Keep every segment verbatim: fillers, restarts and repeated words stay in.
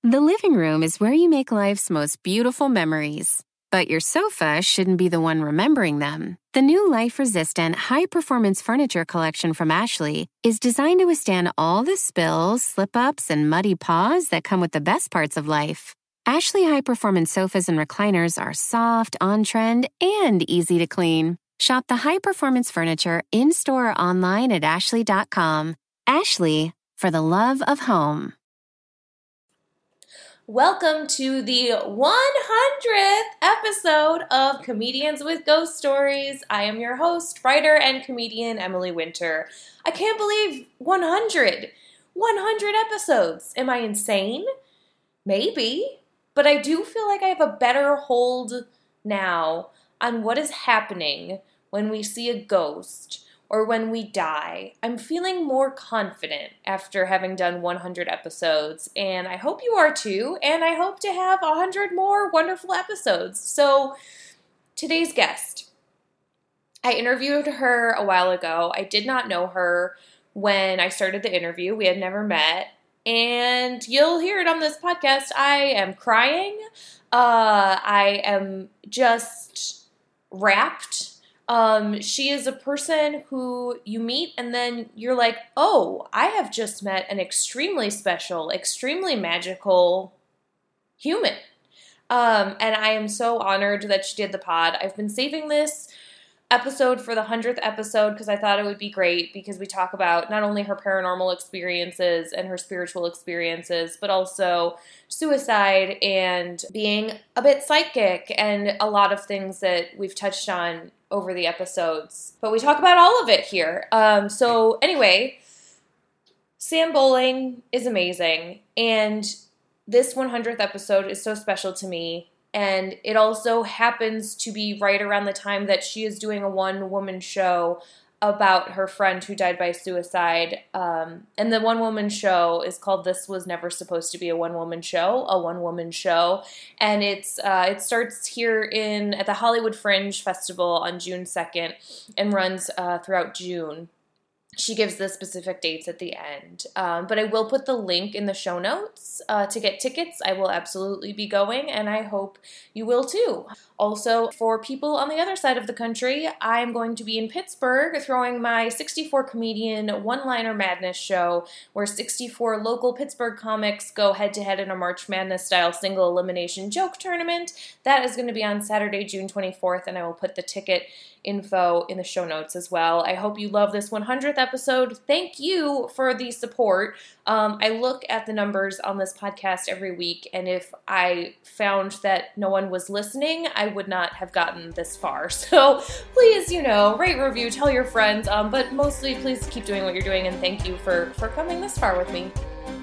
The living room is where you make life's most beautiful memories. But your sofa shouldn't be the one remembering them. The new life-resistant, high-performance furniture collection from Ashley is designed to withstand all the spills, slip-ups, and muddy paws that come with the best parts of life. Ashley high-performance sofas and recliners are soft, on-trend, and easy to clean. Shop the high-performance furniture in-store or online at ashley dot com. Ashley, for the love of home. Welcome to the one hundredth episode of Comedians with Ghost Stories. I am your host, writer, and comedian Emily Winter. I can't believe one hundred. one hundred episodes. Am I insane? Maybe. But I do feel like I have a better hold now on what is happening when we see a ghost or when we die. I'm feeling more confident after having done one hundred episodes, and I hope you are too, and I hope to have one hundred more wonderful episodes. So, today's guest, I interviewed her a while ago. I did not know her when I started the interview. We had never met, and you'll hear it on this podcast. I am crying. Uh, I am just wrapped. Um, she is a person who you meet and then you're like, oh, I have just met an extremely special, extremely magical human. Um, and I am so honored that she did the pod. I've been saving this episode for the one hundredth episode because I thought it would be great because we talk about not only her paranormal experiences and her spiritual experiences, but also suicide and being a bit psychic and a lot of things that we've touched on over the episodes. But we talk about all of it here. Um, so anyway, Sam Bowling is amazing. And this one hundredth episode is so special to me. And it also happens to be right around the time that she is doing a one-woman show about her friend who died by suicide. Um, and the one-woman show is called This Was Never Supposed to Be a One-Woman Show, a one-woman show. And it's uh, it starts here in at the Hollywood Fringe Festival on June second and runs uh, throughout June. She gives the specific dates at the end. Um, but I will put the link in the show notes uh, to get tickets. I will absolutely be going, and I hope you will too. Also, for people on the other side of the country, I'm going to be in Pittsburgh throwing my sixty-four comedian One-Liner Madness show, where sixty-four local Pittsburgh comics go head-to-head in a March Madness-style single elimination joke tournament. That is going to be on Saturday, June twenty-fourth, and I will put the ticket info in the show notes as well. I hope you love this one hundredth episode. Thank you for the support. Um, I look at the numbers on this podcast every week, and if I found that no one was listening, I would not have gotten this far. So please, you know, rate, review, tell your friends, um, but mostly please keep doing what you're doing, and thank you for, for coming this far with me.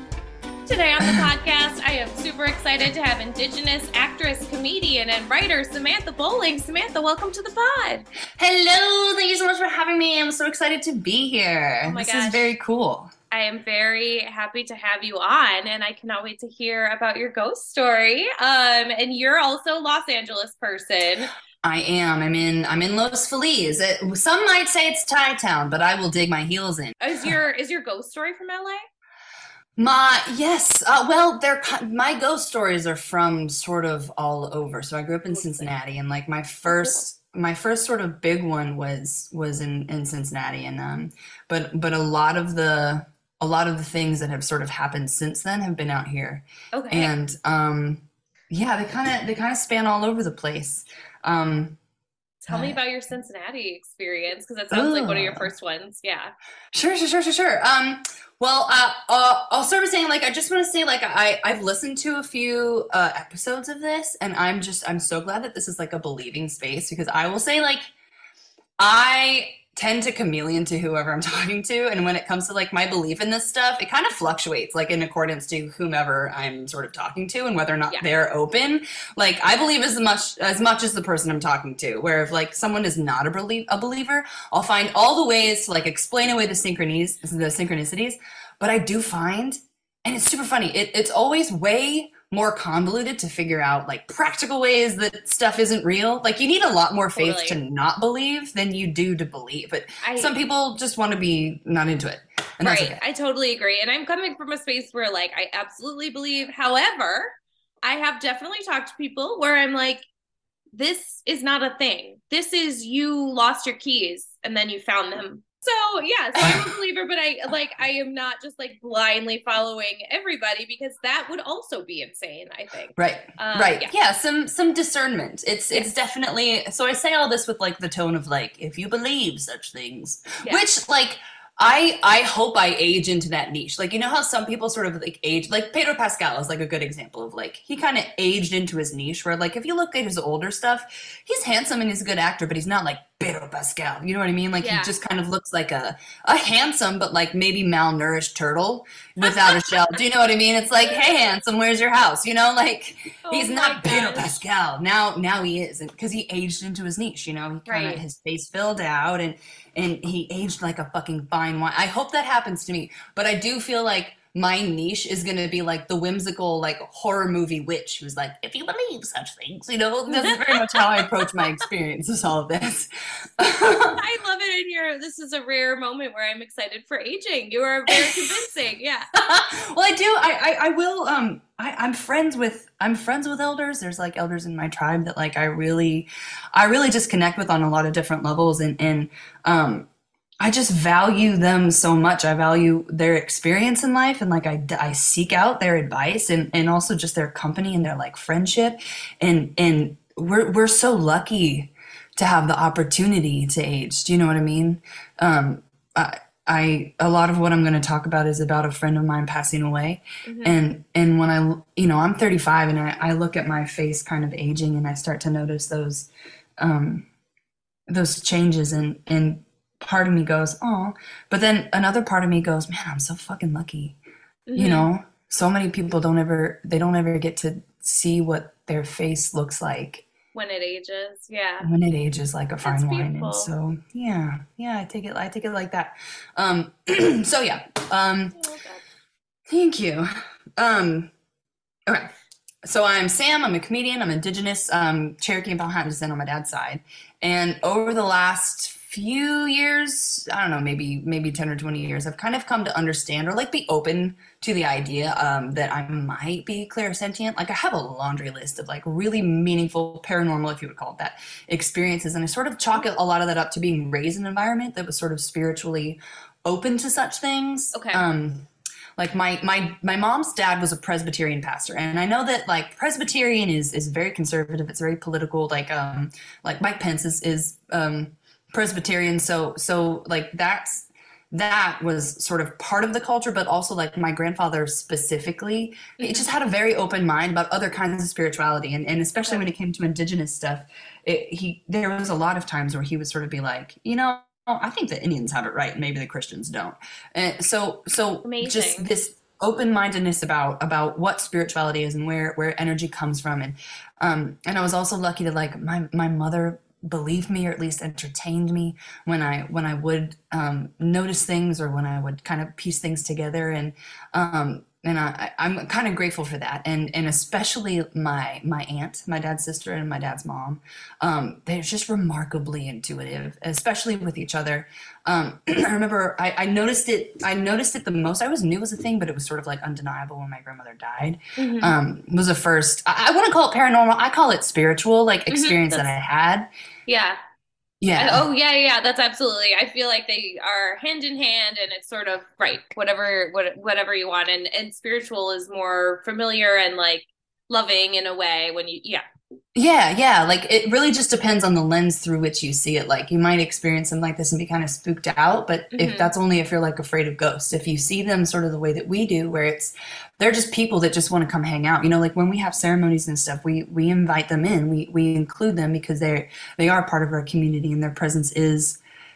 Today on the podcast, I am super excited to have Indigenous actress, comedian, and writer Samantha Bowling. Samantha, welcome to the pod. Hello, thank you so much for having me. I'm so excited to be here. Oh my this gosh. is very cool. I am very happy to have you on, and I cannot wait to hear about your ghost story. Um, and you're also a Los Angeles person. I am. I'm in. I'm in Los Feliz. It, some might say it's Thai town, but I will dig my heels in. Is your is your ghost story from L A? My yes, uh, well, they're my ghost stories are from sort of all over. So I grew up in Cincinnati, and like my first, my first sort of big one was was in, in Cincinnati, and um, but but a lot of the a lot of the things that have sort of happened since then have been out here. Okay, and um, yeah, they kind of they kind of span all over the place. Um, Tell me about your Cincinnati experience, because that sounds uh, like one of your first ones. Yeah. Sure, sure, sure, sure, sure. Um, well, uh, uh, I'll start by saying, like, I just want to say, like, I, I've listened to a few uh, episodes of this, and I'm just, I'm so glad that this is, like, a believing space, because I will say, like, I tend to chameleon to whoever I'm talking to, and when it comes to, like, my belief in this stuff, it kind of fluctuates, like, in accordance to whomever I'm sort of talking to and whether or not yeah. they're open. Like, I believe as much as much as the person I'm talking to, where if, like, someone is not a, belie- a believer, I'll find all the ways to, like, explain away the synchronies, the synchronicities, but I do find, and it's super funny, it, it's always way more convoluted to figure out, like, practical ways that stuff isn't real. Like, you need a lot more faith Totally. to not believe than you do to believe. But I- some people just want to be not into it. And that's right. okay. I totally agree. And I'm coming from a space where like I absolutely believe. However, I have definitely talked to people where I'm like, this is not a thing. This is you lost your keys and then you found them. So yeah, so I'm a believer, but I like I am not just like blindly following everybody because that would also be insane, I think. Right. Um, right. yeah. Yeah. Some some discernment. It's Yeah. it's definitely, so I say all this with like the tone of like, if you believe such things, Yeah. which like I I hope I age into that niche. Like, you know how some people sort of like age, like Pedro Pascal is like a good example of like, he kind of aged into his niche where like, if you look at his older stuff, he's handsome and he's a good actor, but he's not like Pedro Pascal. You know what I mean? Like Yeah. he just kind of looks like a, a handsome, but like maybe malnourished turtle without a shell. Do you know what I mean? It's like, hey, handsome, where's your house? You know, like Oh he's my not Pedro gosh. Pascal. Now, now he is, because he aged into his niche. You know, he kind of Right. his face filled out, and and he aged like a fucking fine wine. I hope that happens to me, but I do feel like my niche is going to be like the whimsical, like horror movie witch who's like, if you believe such things, you know, this is very much how I approach my experience with all of this. I love it in here. This is a rare moment where I'm excited for aging. You are very convincing. Yeah. Well, I do. I, I, I will. Um, I, I'm friends with. I'm friends with elders. There's like elders in my tribe that like I really, I really just connect with on a lot of different levels, and and um, I just value them so much. I value their experience in life, and like I, I seek out their advice, and and also just their company and their like friendship, and and we're we're so lucky to have the opportunity to age. Do you know what I mean? Um, I, I a lot of what I'm going to talk about is about a friend of mine passing away, Mhm. and and when I, you know, I'm thirty-five, and I, I look at my face kind of aging, and I start to notice those um, those changes, and and part of me goes, oh, but then another part of me goes, man, I'm so fucking lucky. You Mhm. know, so many people don't ever they don't ever get to see what their face looks like When it ages. Yeah. when it ages like a That's fine wine. beautiful. And so yeah, yeah, I take it I take it like that. Um so yeah. Um Oh, God. thank you. Um okay. So I'm Sam, I'm a comedian, I'm Indigenous, um, Cherokee and Powhatan descent on my dad's side. And over the last few years, I don't know, maybe maybe ten or twenty years, I've kind of come to understand or like be open to the idea um, that I might be clairsentient. Like I have a laundry list of like really meaningful paranormal, if you would call it that, experiences. And I sort of chalk a lot of that up to being raised in an environment that was sort of spiritually open to such things. Okay. Um, like my my my mom's dad was a Presbyterian pastor, and I know that like Presbyterian is is very conservative. It's very political. Like um like Mike Pence is is um Presbyterian, so so like that's that was sort of part of the culture, but also like my grandfather specifically, it just had a very open mind about other kinds of spirituality, and and especially when it came to Indigenous stuff, it, he there was a lot of times where he would sort of be like, you know, I think the Indians have it right, and maybe the Christians don't. And so, so Amazing. just this open-mindedness about about what spirituality is and where where energy comes from, and um, and I was also lucky to like my my mother believed me, or at least entertained me when I when I would um, notice things, or when I would kind of piece things together, and um, and I, I'm kind of grateful for that, and and especially my my aunt, my dad's sister, and my dad's mom. Um, they're just remarkably intuitive, especially with each other. Um, I remember I, I noticed it. I noticed it the most. I always knew it was a thing, but it was sort of like undeniable when my grandmother died. Mhm. Um, was the first. I, I wouldn't call it paranormal. I call it spiritual, like experience that I That's- had. Yeah. Yeah. Oh yeah, yeah, that's absolutely. I feel like they are hand in hand, and it's sort of right, whatever, what, whatever you want, and and spiritual is more familiar and like loving in a way when you, yeah, Yeah, yeah. Like it really just depends on the lens through which you see it. Like you might experience something like this and be kind of spooked out, but Mhm. if that's only if you're like afraid of ghosts. If you see them sort of the way that we do, where it's they're just people that just want to come hang out. You know, like when we have ceremonies and stuff, we we invite them in. We we include them because they're they are part of our community, and their presence is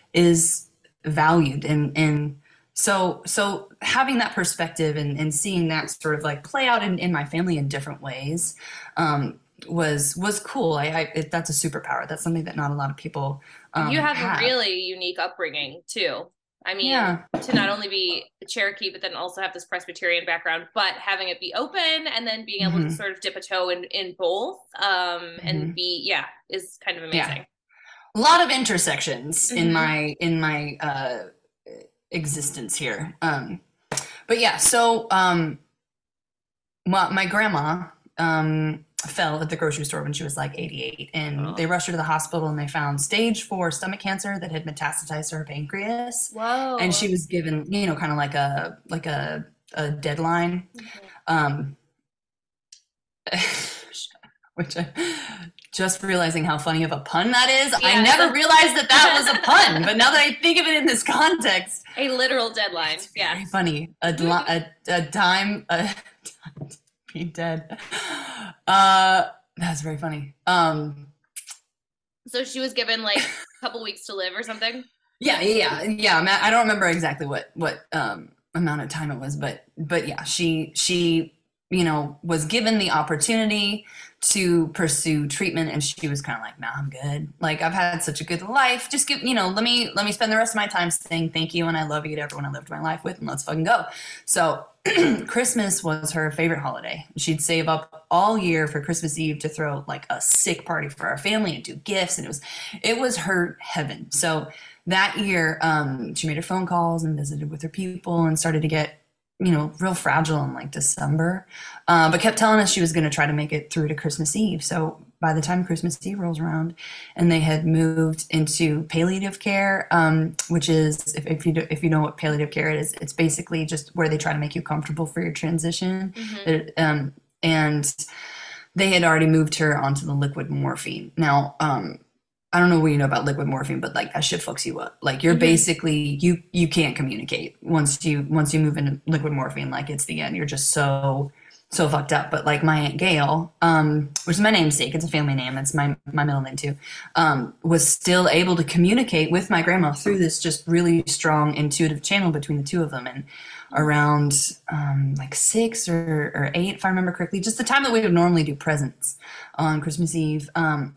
is valued, and and so so having that perspective, and, and seeing that sort of like play out in, in my family in different ways um, was was cool. I, I it, that's a superpower. That's something that not a lot of people um, you have, have. a really unique upbringing too. I mean, Yeah. to not only be a Cherokee, but then also have this Presbyterian background, but having it be open and then being able Mhm. to sort of dip a toe in in both, um, and Mhm. be yeah, is kind of Yeah. amazing. A lot of intersections in Mhm. my in my uh existence here. Um, but yeah, so um, my, my grandma um, fell at the grocery store when she was like eighty-eight, and Oh. they rushed her to the hospital, and they found stage four stomach cancer that had metastasized to her pancreas. Whoa. And she was given, you know, kind of like a like a, a deadline. Mhm. Um, which I just realizing how funny of a pun that is. Yeah. I never realized that that was a pun, but now that I think of it in this context, A literal deadline. it's Yeah. very funny. A, dli- a, a dime, a time to be dead. Uh, that's very funny. Um, So she was given like a couple weeks to live or something? yeah, yeah, yeah. I mean, I don't remember exactly what what um, amount of time it was, but but yeah, she she you know was given the opportunity to pursue treatment, and she was kind of like, nah, I'm good. Like, I've had such a good life. Just give, you know, let me, let me spend the rest of my time saying thank you and I love you to everyone I lived my life with, and let's fucking go. So Christmas was her favorite holiday. She'd save up all year for Christmas Eve to throw like a sick party for our family and do gifts. And it was, it was her heaven. So that year, um, she made her phone calls and visited with her people and started to get, you know, real fragile in like December, uh, but kept telling us she was going to try to make it through to Christmas Eve. So by the time Christmas Eve rolls around and they had moved into palliative care, um, which is, if, if you do, if you know what palliative care is, it's basically just where they try to make you comfortable for your transition. Mhm. It, um, and they had already moved her onto the liquid morphine. Now, um, I don't know what you know about liquid morphine, but like that shit fucks you up. Like you're Mhm. basically, you, you can't communicate once you, once you move into liquid morphine, like it's the end. You're just so, so fucked up. But like my Aunt Gail, um, which is my namesake, it's a family name. It's my, my middle name too, um, was still able to communicate with my grandma through this just really strong intuitive channel between the two of them. And around, um, like six or, or eight, if I remember correctly, just the time that we would normally do presents on Christmas Eve, um,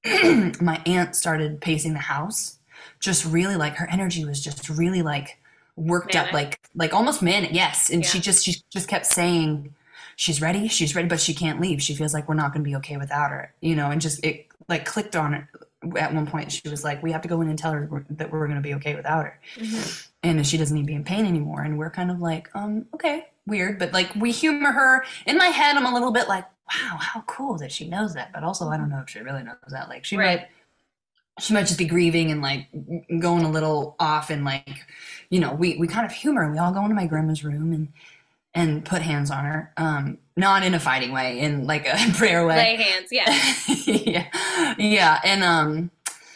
my aunt started pacing the house, just really like her energy was just really like worked Manic. up, like like almost manic. Yes, and Yeah. she just she just kept saying she's ready, she's ready, but she can't leave. She feels like we're not going to be okay without her, you know. And just it like clicked on it at one point. She was like, "We have to go in and tell her we're, that we're going to be okay without her, Mhm. and that she doesn't need to be in pain anymore." And we're kind of like, um, okay, weird, but like we humor her. In my head, I'm a little bit like, wow, how cool that she knows that. But also, I don't know if she really knows that. Like, she Right. might, she might just be grieving and like going a little off. And like, you know, we we kind of humor. We all go into my grandma's room and and put hands on her, um, not in a fighting way, in like a prayer way. Lay hands, yeah. yeah, yeah, and um,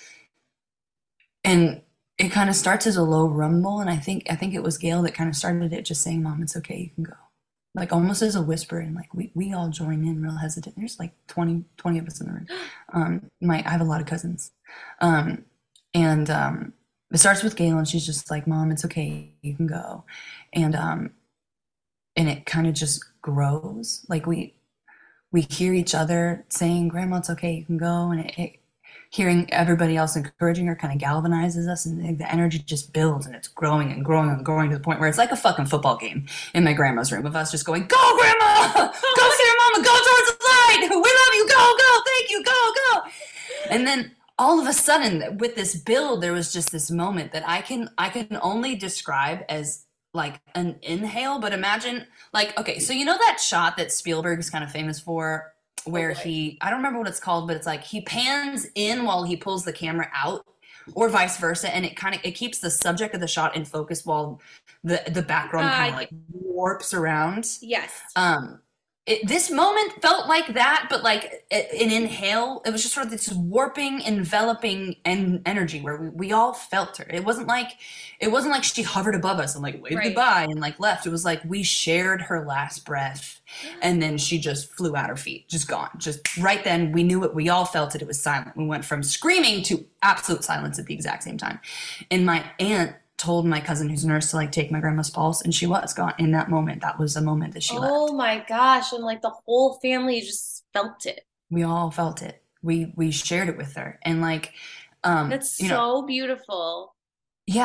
and it kind of starts as a low rumble, and I think I think it was Gail that kind of started it, just saying, "Mom, it's okay, you can go." Like almost as a whisper, and like we, we all join in real hesitant. There's like twenty, twenty of us in the room. Um, my I have a lot of cousins, um, and um, it starts with Gail, and she's just like, "Mom, it's okay, you can go," and um, and it kind of just grows. Like we we hear each other saying, "Grandma, it's okay, you can go," and it, it hearing everybody else encouraging her kind of galvanizes us, and the, the energy just builds, and it's growing and growing and growing to the point where it's like a fucking football game in my grandma's room of us just going, "Go, Grandma! Go see your mama! Go towards the light! We love you! Go, go! Thank you! Go, go!" And then all of a sudden, with this build, there was just this moment that I can I can only describe as like an inhale. But imagine, like, okay, so you know that shot that Spielberg's kind of famous for, where Oh, boy. he, I don't remember what it's called, but it's like he pans in while he pulls the camera out, or vice versa, and it kind of it keeps the subject of the shot in focus while the the background Uh, kind of like warps around. Yes. Um, it, this moment felt like that, but like a- an inhale, it was just sort of this warping, enveloping en- energy where we, we all felt her. It wasn't like it wasn't like she hovered above us and like waved Right. goodbye and like left. It was like we shared her last breath, and then she just flew at her feet, just gone. Just right then, we knew it. We all felt it. It was silent. We went from screaming to absolute silence at the exact same time. And my aunt told my cousin who's a nurse to like take my grandma's pulse, and she was gone in that moment. That was the moment that she left. Oh my gosh. And like the whole family just felt it. We all felt it. We we shared it with her, and like, um, That's you know, so beautiful. yeah,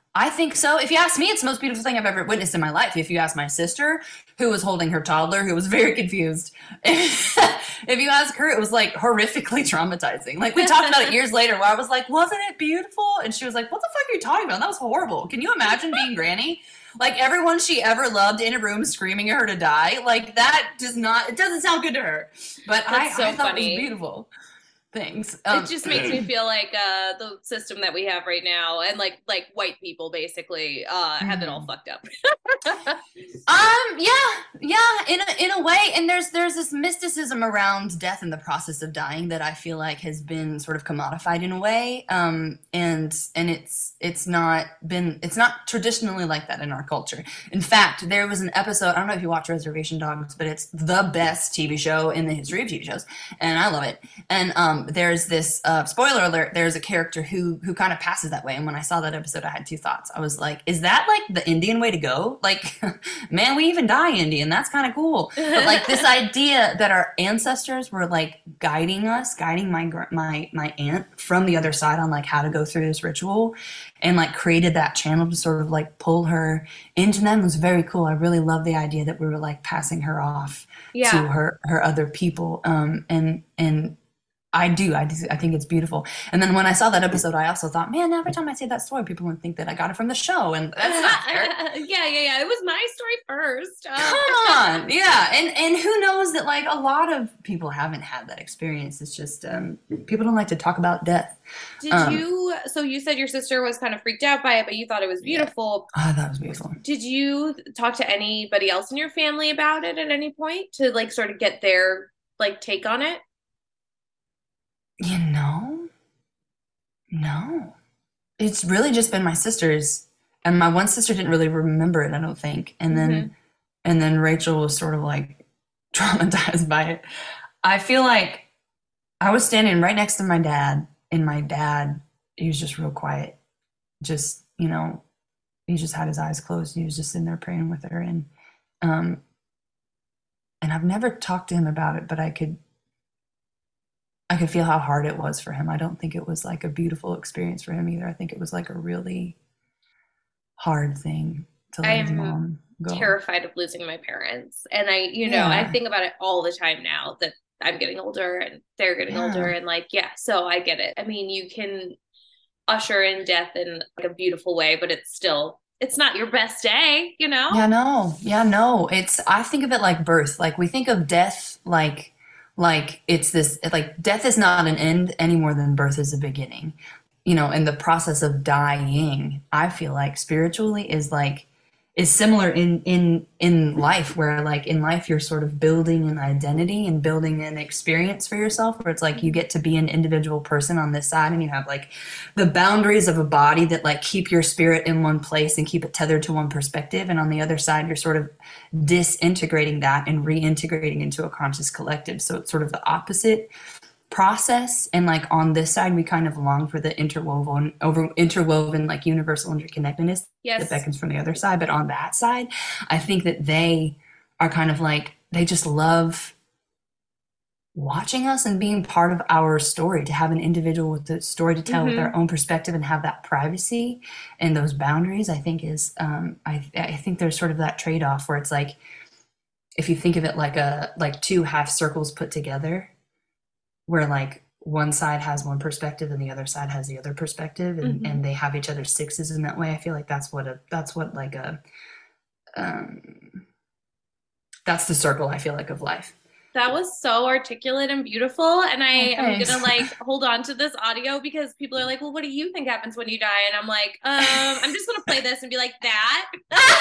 I think so. If you ask me, it's the most beautiful thing I've ever witnessed in my life. If you ask my sister, who was holding her toddler, who was very confused, if you ask her, it was like horrifically traumatizing. Like we talked about it years later where I was like, wasn't it beautiful? And she was like, what the fuck are you talking about? That was horrible. Can you imagine being Granny? Like everyone she ever loved in a room screaming at her to die. Like that does not, it doesn't sound good to her. But I, so I thought funny. it was beautiful. Things. Um, it just makes me feel like uh, the system that we have right now, and like like white people basically uh, have it all fucked up. um. Yeah. Yeah. In a in a way, and there's there's this mysticism around death and the process of dying that I feel like has been sort of commodified in a way. Um. And and it's it's not been it's not traditionally like that in our culture. In fact, there was an episode. I don't know if you watch Reservation Dogs, but it's the best T V show in the history of T V shows, and I love it. And um. There's this uh, spoiler alert. There's a character who who kind of passes that way. And when I saw that episode, I had two thoughts. I was like, "Is that like the Indian way to go? Like, man, we even die Indian. That's kind of cool." But like this idea that our ancestors were like guiding us, guiding my my my aunt from the other side on like how to go through this ritual, and like created that channel to sort of like pull her into them was very cool. I really love the idea that we were like passing her off yeah. to her her other people. Um, and and. I do. I do. I think it's beautiful. And then when I saw that episode, I also thought, man, every time I say that story, people would think that I got it from the show, and that's not fair. yeah, yeah, yeah. It was my story first. Um. Come on, yeah. And and who knows that like a lot of people haven't had that experience. It's just um, people don't like to talk about death. Did um, you? So you said your sister was kind of freaked out by it, but you thought it was beautiful. Yeah. Oh, that was beautiful. Did you talk to anybody else in your family about it at any point to like sort of get their like take on it? You know, no. It's really just been my sister's, and my one sister didn't really remember it, I don't think. And then, mm-hmm. and then Rachel was sort of like traumatized by it. I feel like I was standing right next to my dad, and my dad, he was just real quiet. Just, you know, he just had his eyes closed. He was just sitting there praying with her. And, um, and I've never talked to him about it, but I could, I could feel how hard it was for him. I don't think it was like a beautiful experience for him either. I think it was like a really hard thing to let his mom go. I'm terrified of losing my parents. And I, you know, Yeah. I think about it all the time now that I'm getting older and they're getting Yeah. older. And like, yeah, so I get it. I mean, you can usher in death in like a beautiful way, but it's still, it's not your best day, you know? Yeah, no. Yeah, no. It's, I think of it like birth. Like we think of death like, like it's this, like death is not an end any more than birth is a beginning, you know, and the process of dying, I feel like spiritually is like, is similar in, in, in life where like in life, you're sort of building an identity and building an experience for yourself where it's like you get to be an individual person on this side and you have like the boundaries of a body that like keep your spirit in one place and keep it tethered to one perspective. And on the other side, you're sort of disintegrating that and reintegrating into a conscious collective. So it's sort of the opposite process. And like on this side, we kind of long for the interwoven over interwoven like universal interconnectedness yes. that beckons from the other side. But on that side, I think that they are kind of like, they just love watching us and being part of our story, to have an individual with a story to tell mm-hmm. with their own perspective and have that privacy and those boundaries, I think is, um, I, I think there's sort of that trade-off where it's like, if you think of it like a, like two half circles put together, where like one side has one perspective and the other side has the other perspective, and, mm-hmm. and they have each other's sixes in that way. I feel like that's what a, that's what like a, um, that's the circle I feel like of life. That was so articulate and beautiful. And I oh, am going to like hold on to this audio because people are like, well, what do you think happens when you die? And I'm like, um, I'm just going to play this and be like that.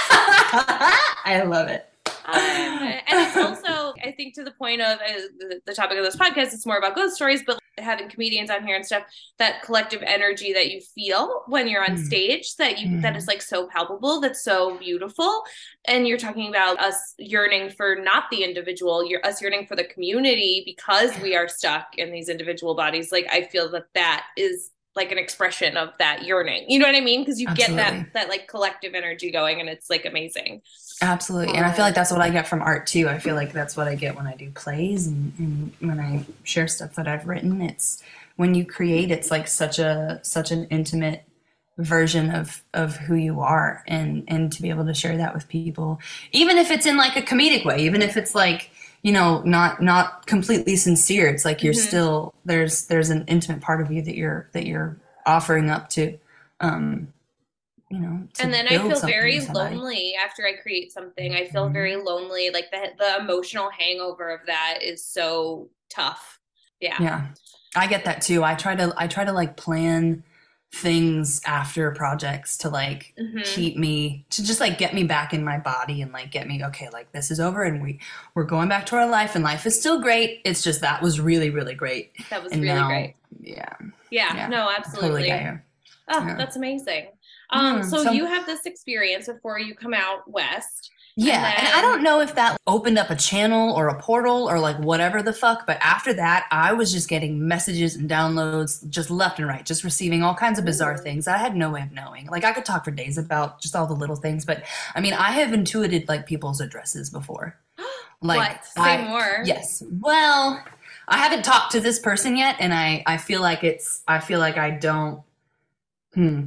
I love it. Um, and it's also, I think, to the point of uh, the, the topic of this podcast, it's more about ghost stories, but having comedians on here and stuff, that collective energy that you feel when you're on mm. stage, that you mm. that is like so palpable, that's so beautiful. And you're talking about us yearning for not the individual, you're us yearning for the community because we are stuck in these individual bodies. Like I feel that that is like an expression of that yearning. You know what I mean? Because you Absolutely. get that that like collective energy going, and it's like amazing. Absolutely. And I feel like that's what I get from art too. I feel like that's what I get when I do plays and, and when I share stuff that I've written. It's when you create, it's like such a such an intimate version of of who you are, and and to be able to share that with people, even if it's in like a comedic way, even if it's like, you know, not not completely sincere. It's like you're mm-hmm. still there's there's an intimate part of you that you're that you're offering up to um you know, and then I feel very lonely after I create something. I feel mm-hmm. very lonely. Like the the emotional hangover of that is so tough. Yeah. Yeah. I get that too. I try to I try to like plan things after projects to like mm-hmm. keep me to just like get me back in my body and like get me okay, like this is over and we we're going back to our life and life is still great. It's just that was really really great. That was and really now, great. Yeah. Yeah. Yeah. No, absolutely. Totally oh, yeah. That's amazing. Um, yeah, so, so you have this experience before you come out west. Yeah, and, then, and I don't know if that opened up a channel or a portal or like whatever the fuck, but after that, I was just getting messages and downloads just left and right, just receiving all kinds of bizarre Ooh. things that I had no way of knowing. Like I could talk for days about just all the little things, but I mean, I have intuited like people's addresses before. Like, what? Say I, more. Yes. Well, I haven't talked to this person yet, and I, I feel like it's, I feel like I don't, hmm.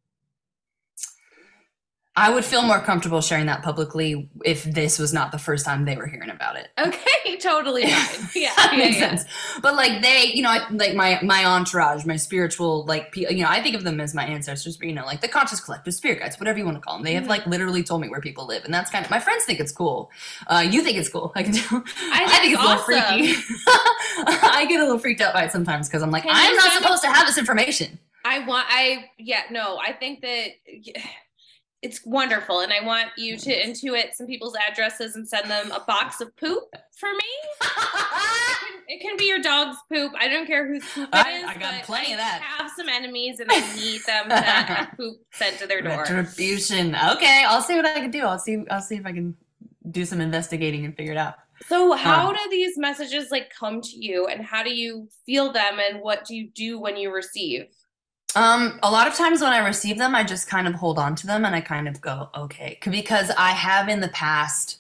I would feel more comfortable sharing that publicly if this was not the first time they were hearing about it. Okay, totally fine. Yeah, that yeah, makes yeah. sense. But like they, you know, I, like my my entourage, my spiritual, like you know, I think of them as my ancestors. But you know, like the conscious collective, spirit guides, whatever you want to call them. They have mm-hmm. like literally told me where people live, and that's kind of my friends think it's cool. Uh, you think it's cool? I can tell. I, I think it's awesome. A little freaky. I get a little freaked out by it sometimes because I'm like, can I'm not supposed to have this information. I want. I yeah. No, I think that. Yeah. It's wonderful, and I want you to intuit some people's addresses and send them a box of poop for me. it, can, it can be your dog's poop. I don't care whose poop it is. I, I got plenty I of that. have some enemies, and I need them to have poop sent to their door. Retribution. Okay, I'll see what I can do. I'll see. I'll see if I can do some investigating and figure it out. So, how um, do these messages like come to you, and how do you feel them, and what do you do when you receive? Um, a lot of times when I receive them, I just kind of hold on to them and I kind of go, okay, because I have in the past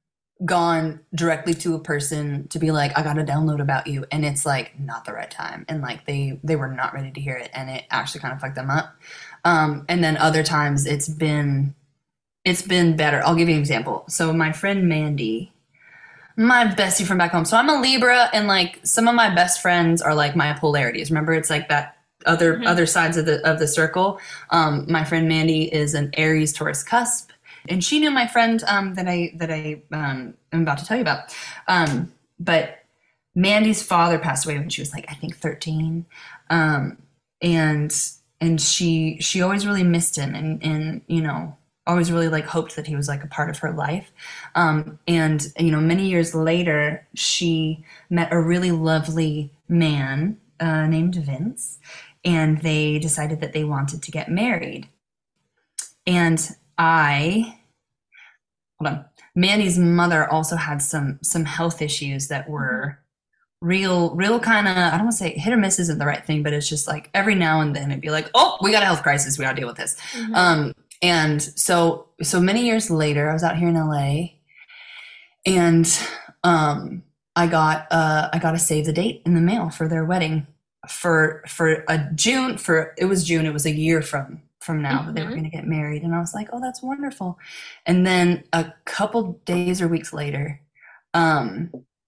gone directly to a person to be like, I got a download about you. And it's like not the right time. And like they, they were not ready to hear it. And it actually kind of fucked them up. Um, and then other times it's been, it's been better. I'll give you an example. So my friend Mandy, my bestie from back home. So I'm a Libra and like some of my best friends are like my polarities. Remember, it's like that other mm-hmm. other sides of the of the circle. Um, my friend Mandy is an Aries Taurus cusp, and she knew my friend um, that I that I um, am about to tell you about. Um, but Mandy's father passed away when she was like I think thirteen, um, and and she she always really missed him, and and you know always really like hoped that he was like a part of her life. Um, and you know many years later, she met a really lovely man uh, named Vince. And they decided that they wanted to get married. And I, hold on, Mandy's mother also had some some health issues that were real, real kind of, I don't want to say hit or miss isn't the right thing, but it's just like every now and then it'd be like, oh, we got a health crisis. We got to deal with this. Mm-hmm. Um, and so, so many years later, I was out here in L A and um, I got, uh, I got a save the date in the mail for their wedding. for for a June for it was June it was a year from from now mm-hmm. that they were going to get married, and I was like, oh, that's wonderful. And then a couple days or weeks later, um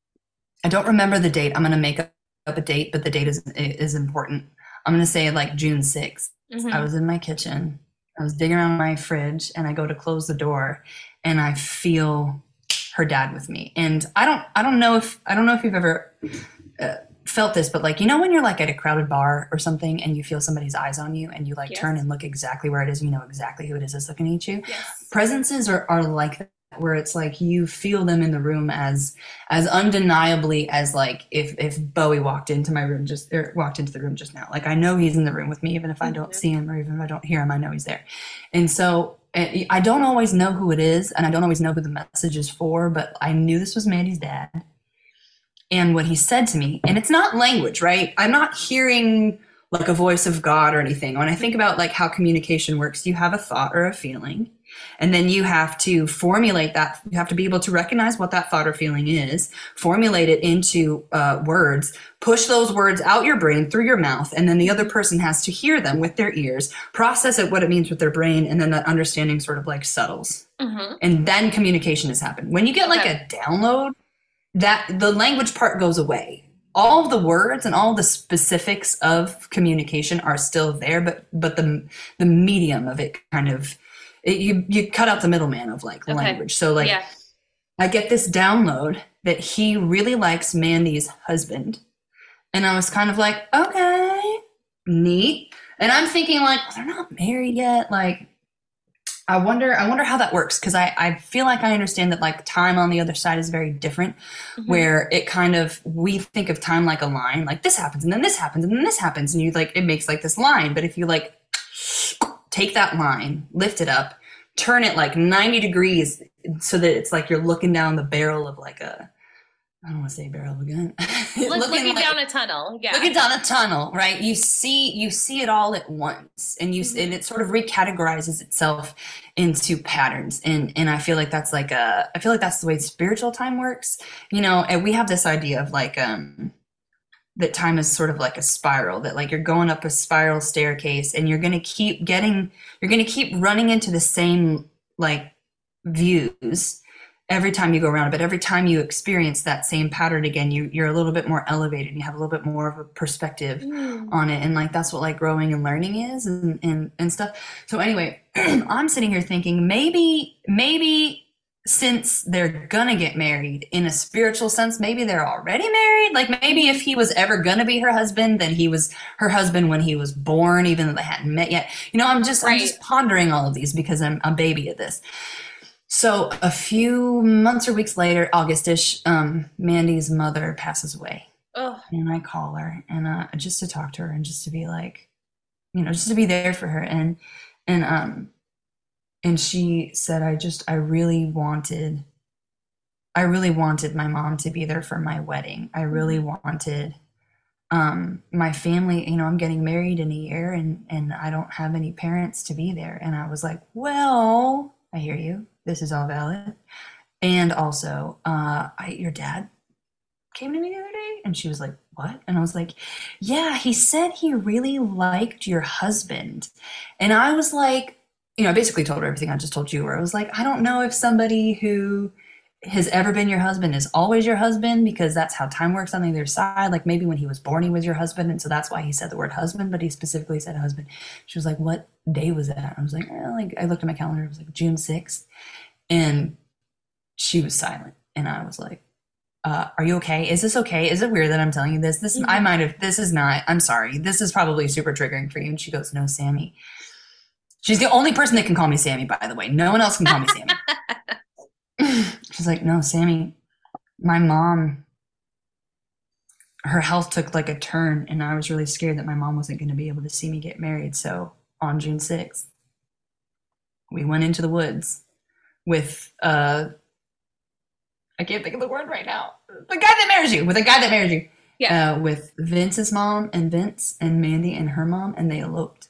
I don't remember the date. I'm going to make up a date, but the date is is important. I'm going to say like June sixth. Mm-hmm. I was in my kitchen, I was digging around my fridge, and I go to close the door and I feel her dad with me. And I don't I don't know if I don't know if you've ever uh, felt this, but like, you know, when you're like at a crowded bar or something and you feel somebody's eyes on you and you like yes. turn and look exactly where it is, you know exactly who it is that's looking at you. Yes. Presences are, are like that, where it's like you feel them in the room as as undeniably as like if if Bowie walked into my room just or walked into the room just now. Like I know he's in the room with me, even if I don't mm-hmm. see him or even if I don't hear him, I know he's there. And so I don't always know who it is, and I don't always know who the message is for, but I knew this was Mandy's dad. And what he said to me, and it's not language, right? I'm not hearing like a voice of God or anything. When I think about like how communication works, you have a thought or a feeling, And then you have to formulate that. You have to be able to recognize what that thought or feeling is, formulate it into uh, words, push those words out your brain through your mouth, and then the other person has to hear them with their ears, process it, what it means with their brain, and then that understanding sort of like settles. Mm-hmm. And then communication has happened. When you get like okay. a download, that the language part goes away. All of the words and all the specifics of communication are still there, but but the the medium of it kind of it, you you cut out the middleman of like okay. language. So like yeah. I get this download that he really likes Mandy's husband, and I was kind of like, okay, neat. And I'm thinking like, well, they're not married yet. Like, I wonder, I wonder how that works. Cause I, I feel like I understand that like time on the other side is very different, mm-hmm. where it kind of, we think of time like a line, like this happens and then this happens and then this happens. And you like, it makes like this line. But if you like take that line, lift it up, turn it like ninety degrees so that it's like, you're looking down the barrel of like a, I don't want to say barrel again. Look, looking like, down a tunnel. Yeah. Looking down a tunnel, right? You see, you see it all at once, and you, mm-hmm. and it sort of recategorizes itself into patterns. And, and I feel like that's like a, I feel like that's the way spiritual time works, you know, and we have this idea of like, um, that time is sort of like a spiral, that like you're going up a spiral staircase and you're going to keep getting, you're going to keep running into the same like views every time you go around, but every time you experience that same pattern again, you, you're a little bit more elevated and you have a little bit more of a perspective mm. on it. And like, that's what like growing and learning is and, and, and stuff. So anyway, I'm sitting here thinking maybe, maybe since they're gonna get married in a spiritual sense, maybe they're already married. Like maybe if he was ever gonna be her husband, then he was her husband when he was born, even though they hadn't met yet. You know, I'm just, right. I'm just pondering all of these because I'm a baby at this. So a few months or weeks later, Augustish, um, Mandy's mother passes away. Ugh. And I call her and uh, just to talk to her and just to be like, you know, just to be there for her. And, and, um, and she said, I just, I really wanted, I really wanted my mom to be there for my wedding. I really wanted, um, my family, you know, I'm getting married in a year and, and I don't have any parents to be there. And I was like, well, I hear you. This is all valid. And also, uh, I, your dad came to me the other day and she was like, what? And I was like, yeah, he said he really liked your husband. And I was like, you know, I basically told her everything I just told you, where I was like, I don't know if somebody who has ever been your husband is always your husband, because that's how time works on the other side. Like maybe when he was born, he was your husband. And so that's why he said the word husband, but he specifically said husband. She was like, what day was that? I was like, eh, like, I looked at my calendar. It was like June sixth. And she was silent. And I was like, uh, are you okay? Is this okay? Is it weird that I'm telling you this? This, mm-hmm. I might have, this is not, I'm sorry. This is probably super triggering for you. And she goes, no, Sammy. She's the only person that can call me Sammy, by the way. No one else can call me Sammy. She's like, no, Sammy, my mom, her health took like a turn and I was really scared that my mom wasn't going to be able to see me get married. So on June sixth, we went into the woods with, uh, I can't think of the word right now. The guy that marries you, with a guy that marries you. Yeah. Uh, with Vince's mom and Vince and Mandy and her mom, and they eloped.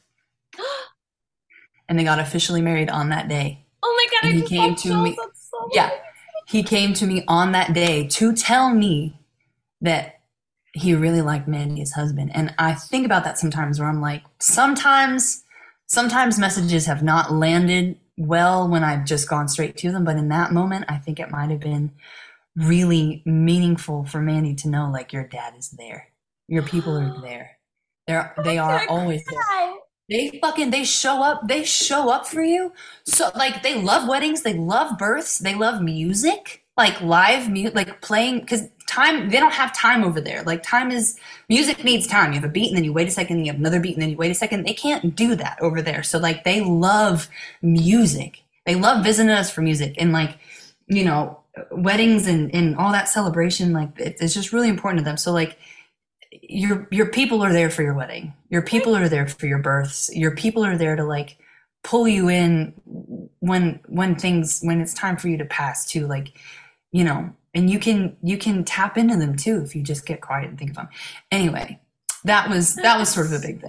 And they got officially married on that day. Oh my God, and I he just came to me. So yeah. He came to me on that day to tell me that he really liked Mandy's husband. And I think about that sometimes where I'm like, sometimes, sometimes messages have not landed well when I've just gone straight to them. But in that moment, I think it might have been really meaningful for Mandy to know, like, your dad is there. Your people are there. They're, they are always there. They fucking, they show up, they show up for you. So like, they love weddings. They love births. They love music, like live music, like playing, cause time, they don't have time over there. Like time is, music needs time. You have a beat and then you wait a second, and you have another beat and then you wait a second. They can't do that over there. So like, they love music. They love visiting us for music, and like, you know, weddings and, and all that celebration, like it, it's just really important to them. So like, your your people are there for your wedding. Your people are there for your births. Your people are there to like pull you in when when things when it's time for you to pass too. Like, you know, and you can you can tap into them too if you just get quiet and think of them. Anyway, that was that was sort of a big thing.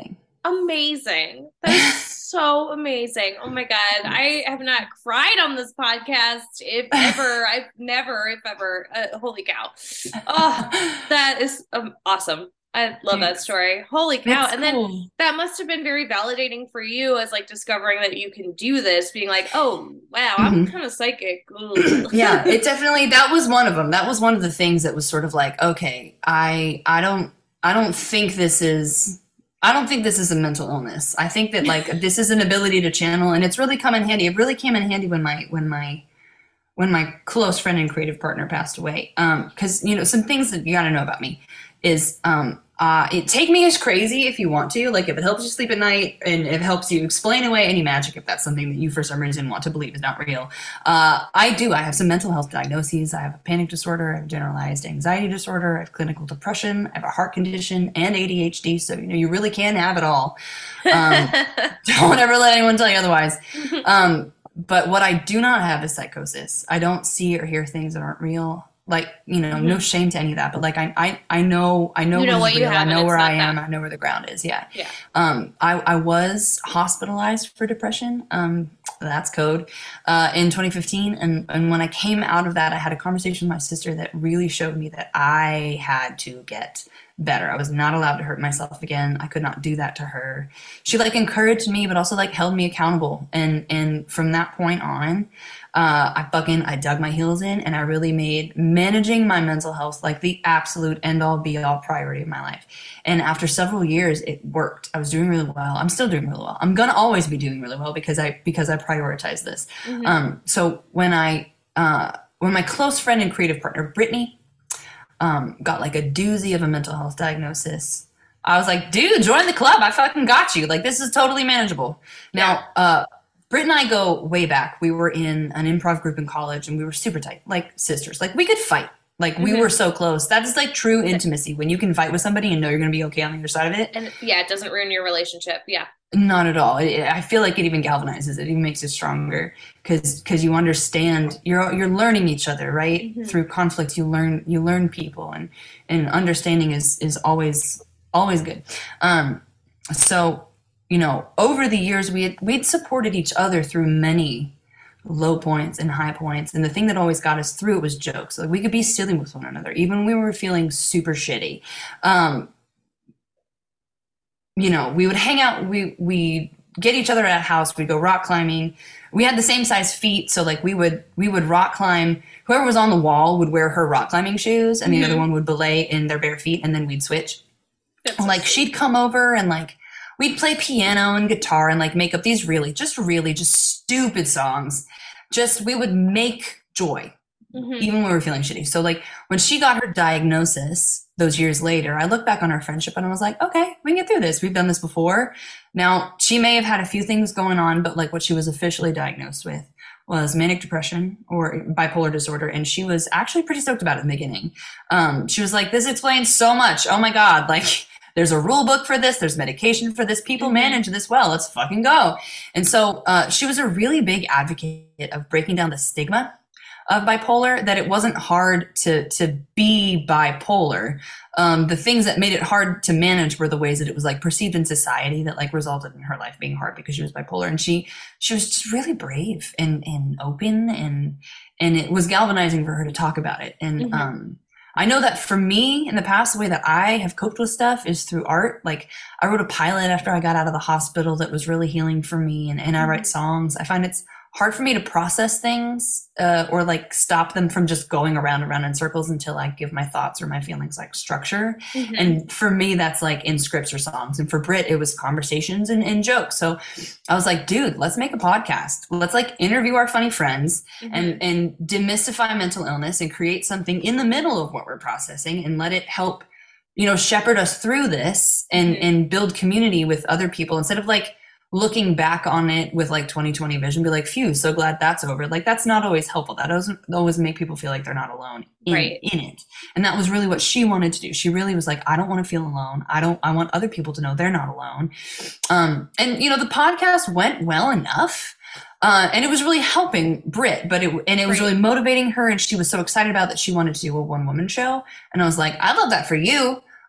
amazing. That's so amazing. Oh my God. I have not cried on this podcast, if ever. I've never, if ever. Uh, holy cow. Oh, that is um, awesome. I love that story. Holy cow. It's And cool. then that must have been very validating for you as like discovering that you can do this, being like, oh, wow, I'm Mhm. kind of psychic. Ooh. Yeah, it definitely, that was one of them. That was one of the things that was sort of like, okay, I I don't I don't think this is I don't think this is a mental illness. I think that like this is an ability to channel, and it's really come in handy. It really came in handy when my when my when my close friend and creative partner passed away. Um, because you know, some things that you got to know about me is um uh it take me as crazy if you want to, like if it helps you sleep at night and it helps you explain away any magic, if that's something that you for some reason want to believe is not real. Uh, I do. I have some mental health diagnoses. I have a panic disorder. I have generalized anxiety disorder. I have clinical depression. I have a heart condition and A D H D. So you know, you really can have it all. Um, don't ever let anyone tell you otherwise. Um, But what I do not have is psychosis. I don't see or hear things that aren't real. Like, you know, mm-hmm. no shame to any of that. But like, I, I, I know, I know, you know what real. you have. I know where I am. That. I know where the ground is. Yeah. Yeah. Um, I, I was hospitalized for depression. Um, that's code, uh, in twenty fifteen. And, and when I came out of that, I had a conversation with my sister that really showed me that I had to get better. I was not allowed to hurt myself again. I could not do that to her. She like encouraged me, but also like held me accountable. And, and from that point on, uh, I fucking, I dug my heels in, and I really made managing my mental health like the absolute end all be all priority of my life. And after several years, it worked. I was doing really well. I'm still doing really well. I'm going to always be doing really well because I, because I prioritize this. Mm-hmm. Um, so when I, uh, when my close friend and creative partner, Brittany, Um, got like a doozy of a mental health diagnosis, I was like, dude, join the club. I fucking got you. Like, this is totally manageable. Now, uh, Britt and I go way back. We were in an improv group in college, and we were super tight, like sisters. Like, we could fight. Like, we mm-hmm. were so close. That is like true intimacy, when you can fight with somebody and know you're going to be okay on the other side of it. And yeah, it doesn't ruin your relationship. Yeah. Not at all. It, I feel like it even galvanizes it. It even makes it stronger because because you understand. You're you're learning each other, right? Mm-hmm. Through conflict, you learn you learn people, and and understanding is is always always good. Um, so you know, over the years, we had, we'd supported each other through many low points and high points, and the thing that always got us through it was jokes. Like, we could be silly with one another, even when we were feeling super shitty. Um, You know, we would hang out, we we get each other at a house, we'd go rock climbing. We had the same size feet, so like we would we would rock climb. Whoever was on the wall would wear her rock climbing shoes, and mm-hmm. the other one would belay in their bare feet, and then we'd switch. That's like so she'd come over and like we'd play piano and guitar and like make up these really, just really, just stupid songs. Just we would make joy. Mm-hmm. Even when we were feeling shitty. So like when she got her diagnosis those years later, I look back on our friendship and I was like, okay, we can get through this. We've done this before. Now, she may have had a few things going on, but like what she was officially diagnosed with was manic depression or bipolar disorder. And she was actually pretty stoked about it in the beginning. Um, she was like, this explains so much. Oh my God. Like, there's a rule book for this. There's medication for this. People mm-hmm. manage this well. Let's fucking go. And so uh, she was a really big advocate of breaking down the stigma of bipolar, that it wasn't hard to to be bipolar. Um, the things that made it hard to manage were the ways that it was like perceived in society that like resulted in her life being hard because she was bipolar. And she she was just really brave and and open, and and it was galvanizing for her to talk about it. And mm-hmm. um, I know that for me in the past, the way that I have coped with stuff is through art. Like, I wrote a pilot after I got out of the hospital that was really healing for me, and, and I write songs. I find it's hard for me to process things uh, or like stop them from just going around and around in circles until I give my thoughts or my feelings like structure. Mm-hmm. And for me, that's like in scripts or songs. And for Britt, it was conversations and, and jokes. So I was like, dude, let's make a podcast. Let's like interview our funny friends mm-hmm. and, and demystify mental illness and create something in the middle of what we're processing and let it help, you know, shepherd us through this and, mm-hmm. and build community with other people instead of like looking back on it with like twenty twenty vision, be like, phew, so glad that's over. Like, that's not always helpful. That doesn't always make people feel like they're not alone in, right. in it. And that was really what she wanted to do. She really was like, I don't want to feel alone. I don't, I want other people to know they're not alone. Um, and you know, the podcast went well enough. Uh, and it was really helping Britt, but it, and it was right. really motivating her. And she was so excited about that. She wanted to do a one woman show. And I was like, I love that for you.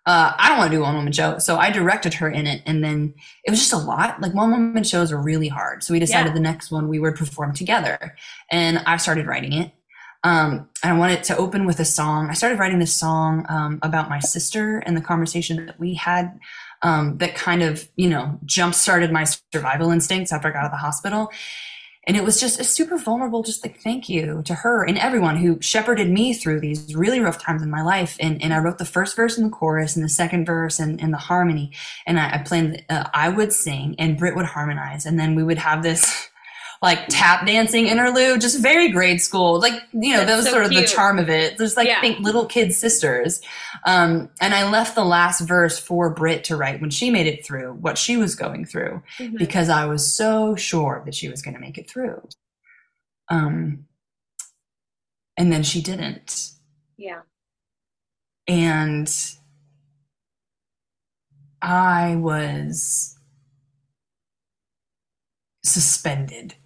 uh, I don't want to do a one woman show. So I directed her in it. And then it was just a lot. Like one woman shows are really hard. So we decided Yeah. the next one we would perform together. And I started writing it. Um, and I wanted to open with a song. I started writing this song um, about my sister and the conversation that we had um, that kind of, you know, jump started my survival instincts after I got out of the hospital. And it was just a super vulnerable, just like, thank you to her and everyone who shepherded me through these really rough times in my life. And, and I wrote the first verse and the chorus and the second verse and, and the harmony. And I, I planned, uh, I would sing and Britt would harmonize. And then we would have this like tap dancing interlude, just very grade school. Like, you know, That's that was so sort of cute. the charm of it. There's like, Yeah. think little kid sisters. Um, and I left the last verse for Britt to write when she made it through what she was going through, Mhm. because I was so sure that she was going to make it through. Um, and then she didn't. Yeah. And I was suspended.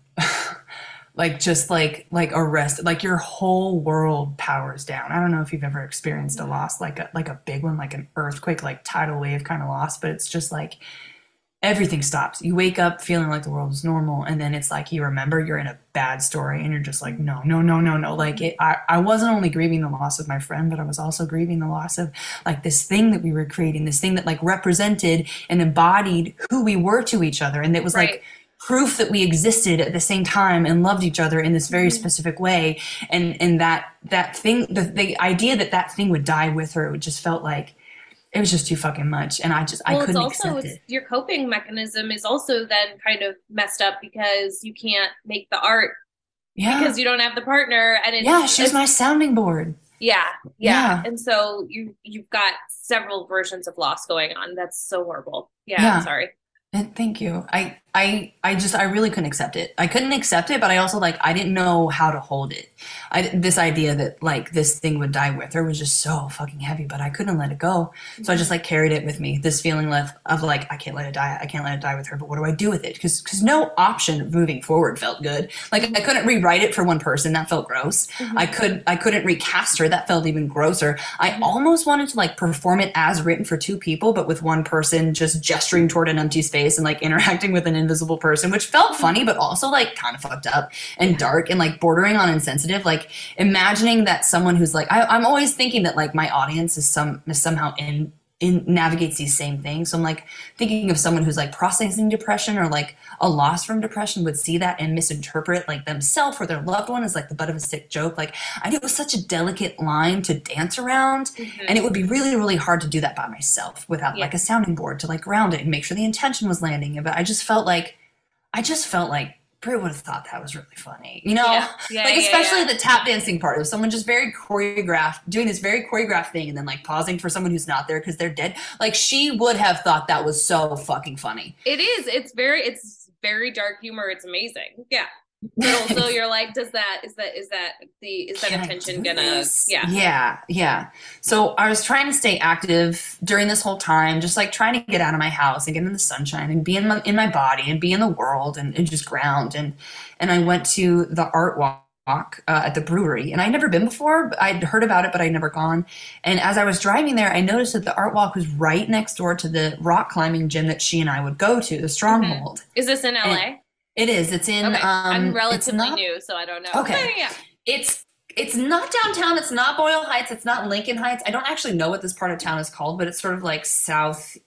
Like just like like arrested, like your whole world powers down. I don't know if you've ever experienced a loss like a like a big one, like an earthquake, like tidal wave kind of loss, but it's just like everything stops. You wake up feeling like the world is normal, and then it's like you remember you're in a bad story, and you're just like, no, no, no, no, no. Like it, I, I wasn't only grieving the loss of my friend, but I was also grieving the loss of like this thing that we were creating, this thing that like represented and embodied who we were to each other, and it was Right. like proof that we existed at the same time and loved each other in this very Mhm. specific way. And and that that thing, the, the idea that that thing would die with her, it just felt like it was just too fucking much. And I just Well, I couldn't it's also accept it's, it. your coping mechanism is also then kind of messed up because you can't make the art Yeah, because you don't have the partner, and it's, yeah, she's it's my sounding board. yeah, yeah, Yeah. and so you you've got several versions of loss going on. That's so horrible. Yeah, Yeah. I'm sorry. And thank you. I, I, I just, I really couldn't accept it. I couldn't accept it, but I also like, I didn't know how to hold it. I, this idea that like this thing would die with her was just so fucking heavy, but I couldn't let it go. So I just like carried it with me. This feeling left of like, I can't let it die. I can't let it die with her, but what do I do with it? Cause, cause no option of moving forward felt good. Like I couldn't rewrite it for one person. That felt gross. Mhm. I could, I couldn't recast her. That felt even grosser. I Mhm. almost wanted to like perform it as written for two people, but with one person just gesturing toward an empty space and like interacting with an invisible person, which felt funny, but also like kind of fucked up and dark and like bordering on insensitive. Like imagining that someone who's like, I, I'm always thinking that like my audience is some is somehow in in navigates these same things. So I'm like thinking of someone who's like processing depression or like a loss from depression would see that and misinterpret like themselves or their loved one as like the butt of a sick joke. Like I knew it was such a delicate line to dance around, Mhm. and it would be really, really hard to do that by myself without Yeah. like a sounding board to like ground it and make sure the intention was landing. But I just felt like, I just felt like Britt would have thought that was really funny, you know? Yeah. Yeah, Like yeah, especially yeah. the tap dancing part of someone just very choreographed, doing this very choreographed thing and then like pausing for someone who's not there because they're dead. Like she would have thought that was so fucking funny. It is. It's very. It's very dark humor. It's amazing. Yeah. But also, you're like, does that is that is that the is that Can I attention do gonna? this? Yeah. Yeah, yeah. So I was trying to stay active during this whole time, just like trying to get out of my house and get in the sunshine and be in my in my body and be in the world and, and just ground. And and I went to the art walk uh, at the brewery, and I'd never been before. But I'd heard about it, but I'd never gone. And as I was driving there, I noticed that the art walk was right next door to the rock climbing gym that she and I would go to, the Stronghold. Is this in L A? And It is. It's in. Okay. Um, I'm it's relatively not- new, so I don't know. Okay. Yeah, yeah, It's it's not downtown. It's not Boyle Heights. It's not Lincoln Heights. I don't actually know what this part of town is called, but it's sort of like southeast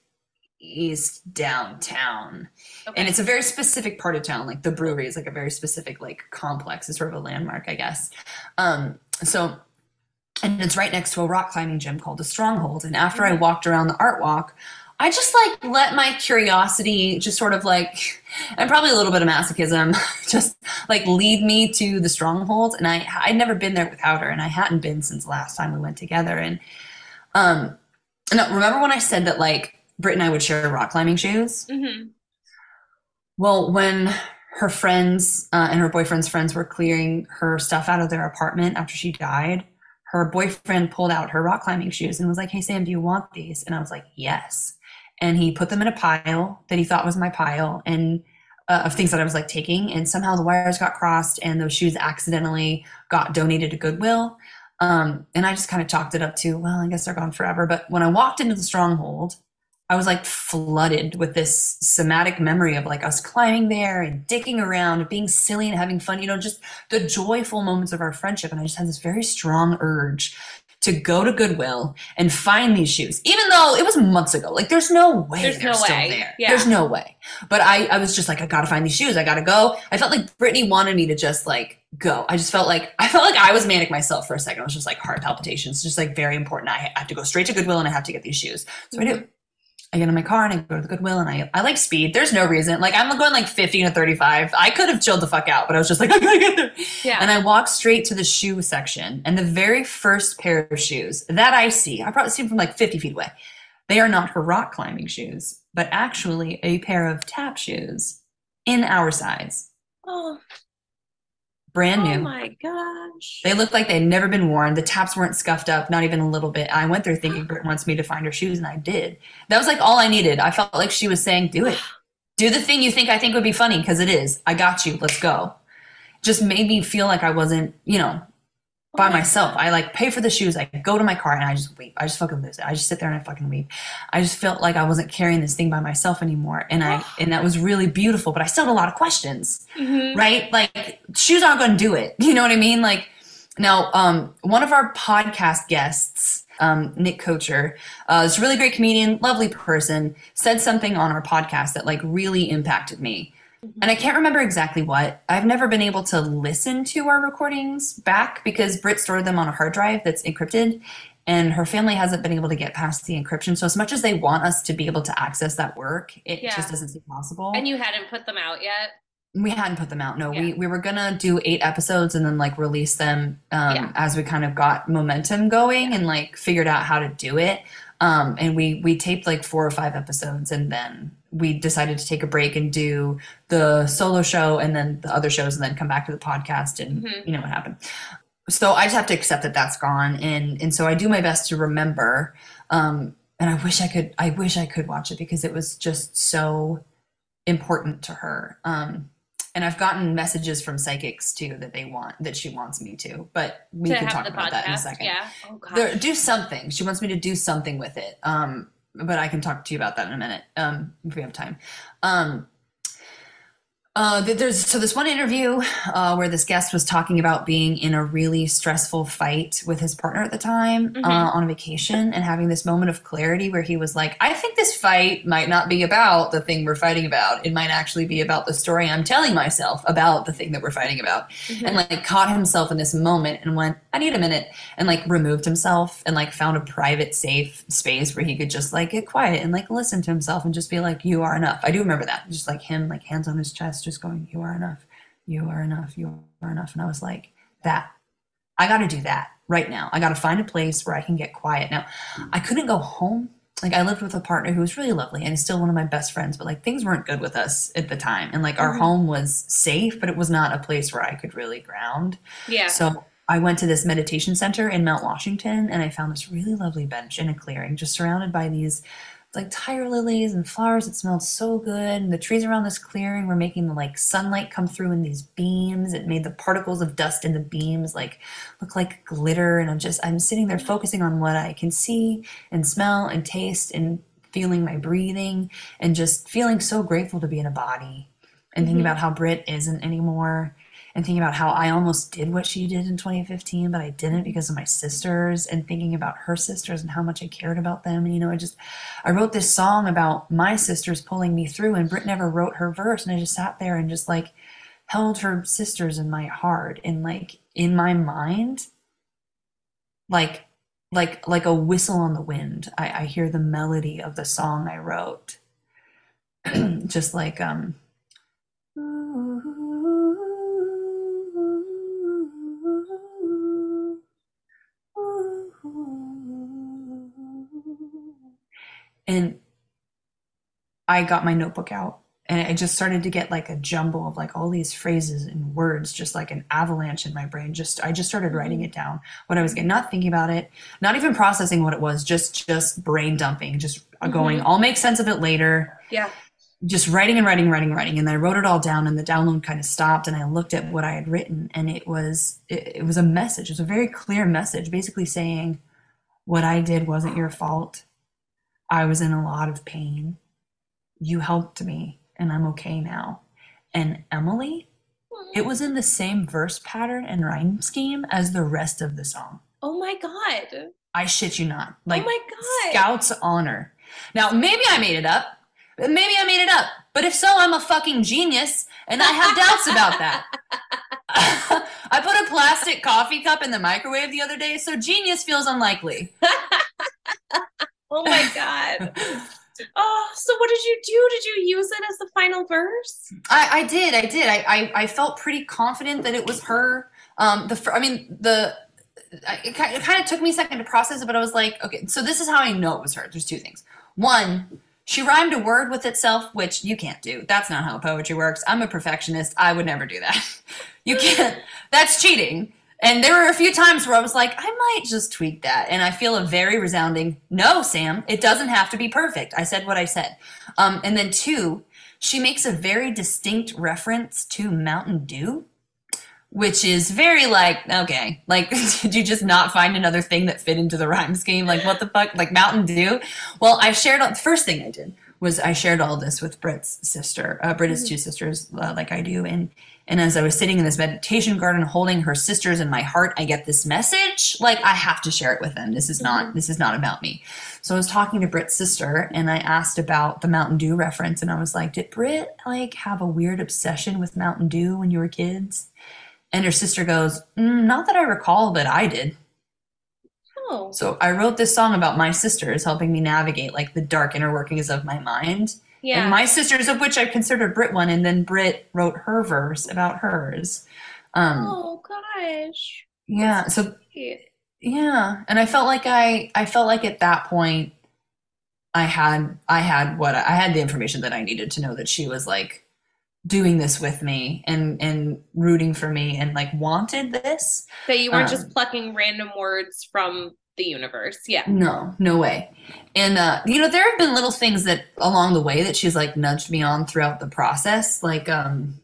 downtown. yeah. Okay. And it's a very specific part of town. Like the brewery is like a very specific like complex. It's sort of a landmark, I guess. Um, so, and it's right next to a rock climbing gym called the Stronghold. And after I Mhm. walked around the art walk, I just like let my curiosity just sort of like, and probably a little bit of masochism, just like lead me to the Stronghold. And I, I'd never been there without her, and I hadn't been since the last time we went together. And, um, no, remember when I said that like Britt and I would share rock climbing shoes? Mhm. Well, when her friends uh, and her boyfriend's friends were clearing her stuff out of their apartment after she died, her boyfriend pulled out her rock climbing shoes and was like, "Hey, Sam, do you want these?" And I was like, "Yes." And he put them in a pile that he thought was my pile and uh, of things that I was like taking. And somehow the wires got crossed and those shoes accidentally got donated to Goodwill. Um, and I just kind of chalked it up to, well, I guess they're gone forever. But when I walked into the stronghold, I was like flooded with this somatic memory of like us climbing there and dicking around and being silly and having fun, you know, just the joyful moments of our friendship. And I just had this very strong urge to go to Goodwill and find these shoes, even though it was months ago. Like, there's no way There's they're no still way. there. Yeah. There's no way. But I, I was just like, I gotta find these shoes. I gotta go. I felt like Brittany wanted me to just like go. I just felt like, I felt like I was manic myself for a second. I was just like heart palpitations, just like very important. I have to go straight to Goodwill and I have to get these shoes. So mm-hmm. I do. I get in my car and I go to the Goodwill and I I like speed. There's no reason. Like, I'm going like fifty to thirty-five. I could have chilled the fuck out, but I was just like, I gotta get there. Yeah. And I walk straight to the shoe section. And the very first pair of shoes that I see, I probably see them from like fifty feet away. They are not her rock climbing shoes, but actually a pair of tap shoes in our size. Oh. Brand new. Oh my gosh. They looked like they'd never been worn. The taps weren't scuffed up, not even a little bit. I went there thinking Britt wants me to find her shoes, and I did. That was like all I needed. I felt like she was saying, do it. Do the thing you think I think would be funny, because it is. I got you. Let's go. Just made me feel like I wasn't, you know, by myself. I like pay for the shoes. I go to my car and I just weep. I just fucking lose it. I just sit there and I fucking weep. I just felt like I wasn't carrying this thing by myself anymore. And I, and that was really beautiful, but I still had a lot of questions, mm-hmm. right? Like, shoes aren't going to do it. You know what I mean? Like, now, um, one of our podcast guests, um, Nick Kocher, uh, this really great comedian, lovely person, said something on our podcast that like really impacted me. And I can't remember exactly what. I've never been able to listen to our recordings back because Britt stored them on a hard drive that's encrypted, and her family hasn't been able to get past the encryption. So as much as they want us to be able to access that work, it yeah. just doesn't seem possible. And you hadn't put them out yet? We hadn't put them out. No, yeah. we, we were going to do eight episodes and then like release them um, yeah. as we kind of got momentum going yeah. and like figured out how to do it. Um, and we, we taped like four or five episodes, and then we decided to take a break and do the solo show and then the other shows and then come back to the podcast, and mm-hmm. you know what happened. So I just have to accept that that's gone. And, and so I do my best to remember. Um, and I wish I could, I wish I could watch it because it was just so important to her. Um, and I've gotten messages from psychics too that they want, that she wants me to, but we to can talk about podcast, that in a second. Yeah. Oh, there, do something. She wants me to do something with it. Um, but I can talk to you about that in a minute. Um, if we have time. Um, Uh, there's so this one interview uh, where this guest was talking about being in a really stressful fight with his partner at the time mm-hmm. uh, on vacation, and having this moment of clarity where he was like, I think this fight might not be about the thing we're fighting about. It might actually be about the story I'm telling myself about the thing that we're fighting about. Mm-hmm. And like caught himself in this moment and went, I need a minute, and like removed himself and like found a private, safe space where he could just like get quiet and like listen to himself and just be like, you are enough. I do remember that. Just like him, like hands on his chest, just going, you are enough, you are enough, you are enough. And I was like, that, I got to do that right now. I got to find a place where I can get quiet. Now, I couldn't go home. Like, I lived with a partner who was really lovely and is still one of my best friends, but like things weren't good with us at the time. And like our mm-hmm. home was safe, but it was not a place where I could really ground. Yeah. So I went to this meditation center in Mount Washington, and I found this really lovely bench in a clearing, just surrounded by these like tire lilies and flowers that smelled so good. And the trees around this clearing were making the like sunlight come through in these beams. It made the particles of dust in the beams like look like glitter. And I'm just, I'm sitting there focusing on what I can see and smell and taste and feeling my breathing and just feeling so grateful to be in a body and thinking mm-hmm. about how Britt isn't anymore. And thinking about how I almost did what she did in twenty fifteen, but I didn't because of my sisters, and thinking about her sisters and how much I cared about them. And, you know, I just, I wrote this song about my sisters pulling me through, and Britt never wrote her verse. And I just sat there and just like held her sisters in my heart, and like in my mind, like, like, like a whistle on the wind. I, I hear the melody of the song I wrote. Just like, um, and I got my notebook out, and I just started to get like a jumble of like all these phrases and words, just like an avalanche in my brain. Just, I just started writing it down, what I was getting, not thinking about it, not even processing what it was, just, just brain dumping, just mm-hmm. going, I'll make sense of it later. Yeah. just writing and writing, writing, writing. And I wrote it all down and the download kind of stopped and I looked at what I had written and it was, it, it was a message. It was a very clear message, basically saying what I did wasn't your fault. I was in a lot of pain. You helped me and I'm okay now. And Emily, it was in the same verse pattern and rhyme scheme as the rest of the song. Oh my God. I shit you not. Like, oh my God. Scout's honor. Now, maybe I made it up. Maybe I made it up. But if so, I'm a fucking genius and I have doubts about that. I put a plastic coffee cup in the microwave the other day, so genius feels unlikely. Oh my God. Oh, so what did you do? Did you use it as the final verse? I, I did. I did. I, I, I felt pretty confident that it was her. Um, the I mean, the it kind, it kind of took me a second to process it, but I was like, okay, so this is how I know it was her. There's two things. One, she rhymed a word with itself, which you can't do. That's not how poetry works. I'm a perfectionist. I would never do that. You can't. That's cheating. And there were a few times where I was like, I might just tweak that. And I feel a very resounding, no, Sam, it doesn't have to be perfect. I said what I said. Um, and then two, she makes a very distinct reference to Mountain Dew, which is very like, okay, like, did you just not find another thing that fit into the rhyme scheme? Like, what the fuck? Like, Mountain Dew? Well, I shared, the first thing I did was I shared all this with Britt's sister. Uh, Britt has two sisters, uh, like I do. And And as I was sitting in this meditation garden holding her sisters in my heart, I get this message, like, I have to share it with them. This is not, mm-hmm. this is not about me. So I was talking to Britt's sister and I asked about the Mountain Dew reference. And I was like, did Britt like have a weird obsession with Mountain Dew when you were kids? And her sister goes, mm, not that I recall, but I did. Oh. So I wrote this song about my sisters helping me navigate like the dark inner workings of my mind. Yeah. And my sisters, of which I considered Britt one, and then Britt wrote her verse about hers. Um, oh gosh. Yeah. That's so sweet. Yeah, and I felt like I, I felt like at that point, I had, I had what I had the information that I needed to know that she was like doing this with me and and rooting for me and like wanted this. That you weren't um, just plucking random words from the universe. Yeah. No, no way. And, uh, you know, there have been little things that along the way that she's like nudged me on throughout the process. Like, um,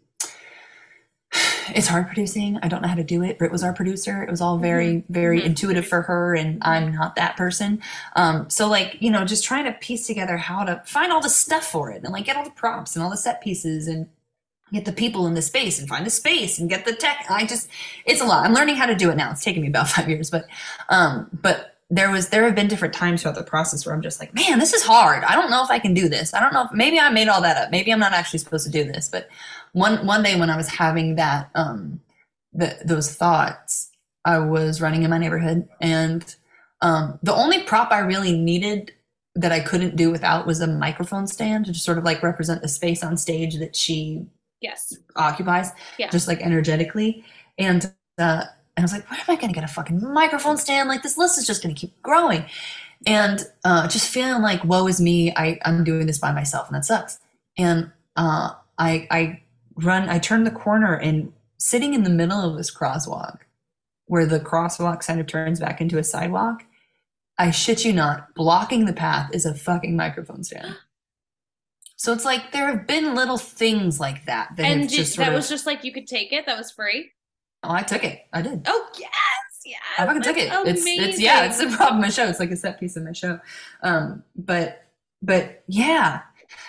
it's hard producing. I don't know how to do it. Britt was our producer. It was all very, mm-hmm. very mm-hmm. intuitive for her. And I'm not that person. Um, so like, you know, just trying to piece together how to find all the stuff for it and like get all the props and all the set pieces and get the people in the space and find the space and get the tech. I just, it's a lot. I'm learning how to do it now. It's taken me about five years, but, um, but there was, there have been different times throughout the process where I'm just like, man, this is hard. I don't know if I can do this. I don't know if maybe I made all that up. Maybe I'm not actually supposed to do this. But one, one day when I was having that, um, the, those thoughts, I was running in my neighborhood and, um, the only prop I really needed that I couldn't do without was a microphone stand to just sort of like represent the space on stage that she Yes. occupies, yeah. just like energetically. And uh, and I was like, where am I going to get a fucking microphone stand? Like this list is just going to keep growing. And uh, just feeling like, woe is me. I, I'm doing this by myself and that sucks. And uh, I, I run, I turn the corner and sitting in the middle of this crosswalk where the crosswalk kind of turns back into a sidewalk, I shit you not, blocking the path is a fucking microphone stand. So it's like there have been little things like that. that and have did, just that of, was just like you could take it. That was free. Oh, I took it. I did. Oh yes, yes. I fucking took it. It's it's yeah. It's the problem of my show. It's like a set piece of my show. Um, but but yeah,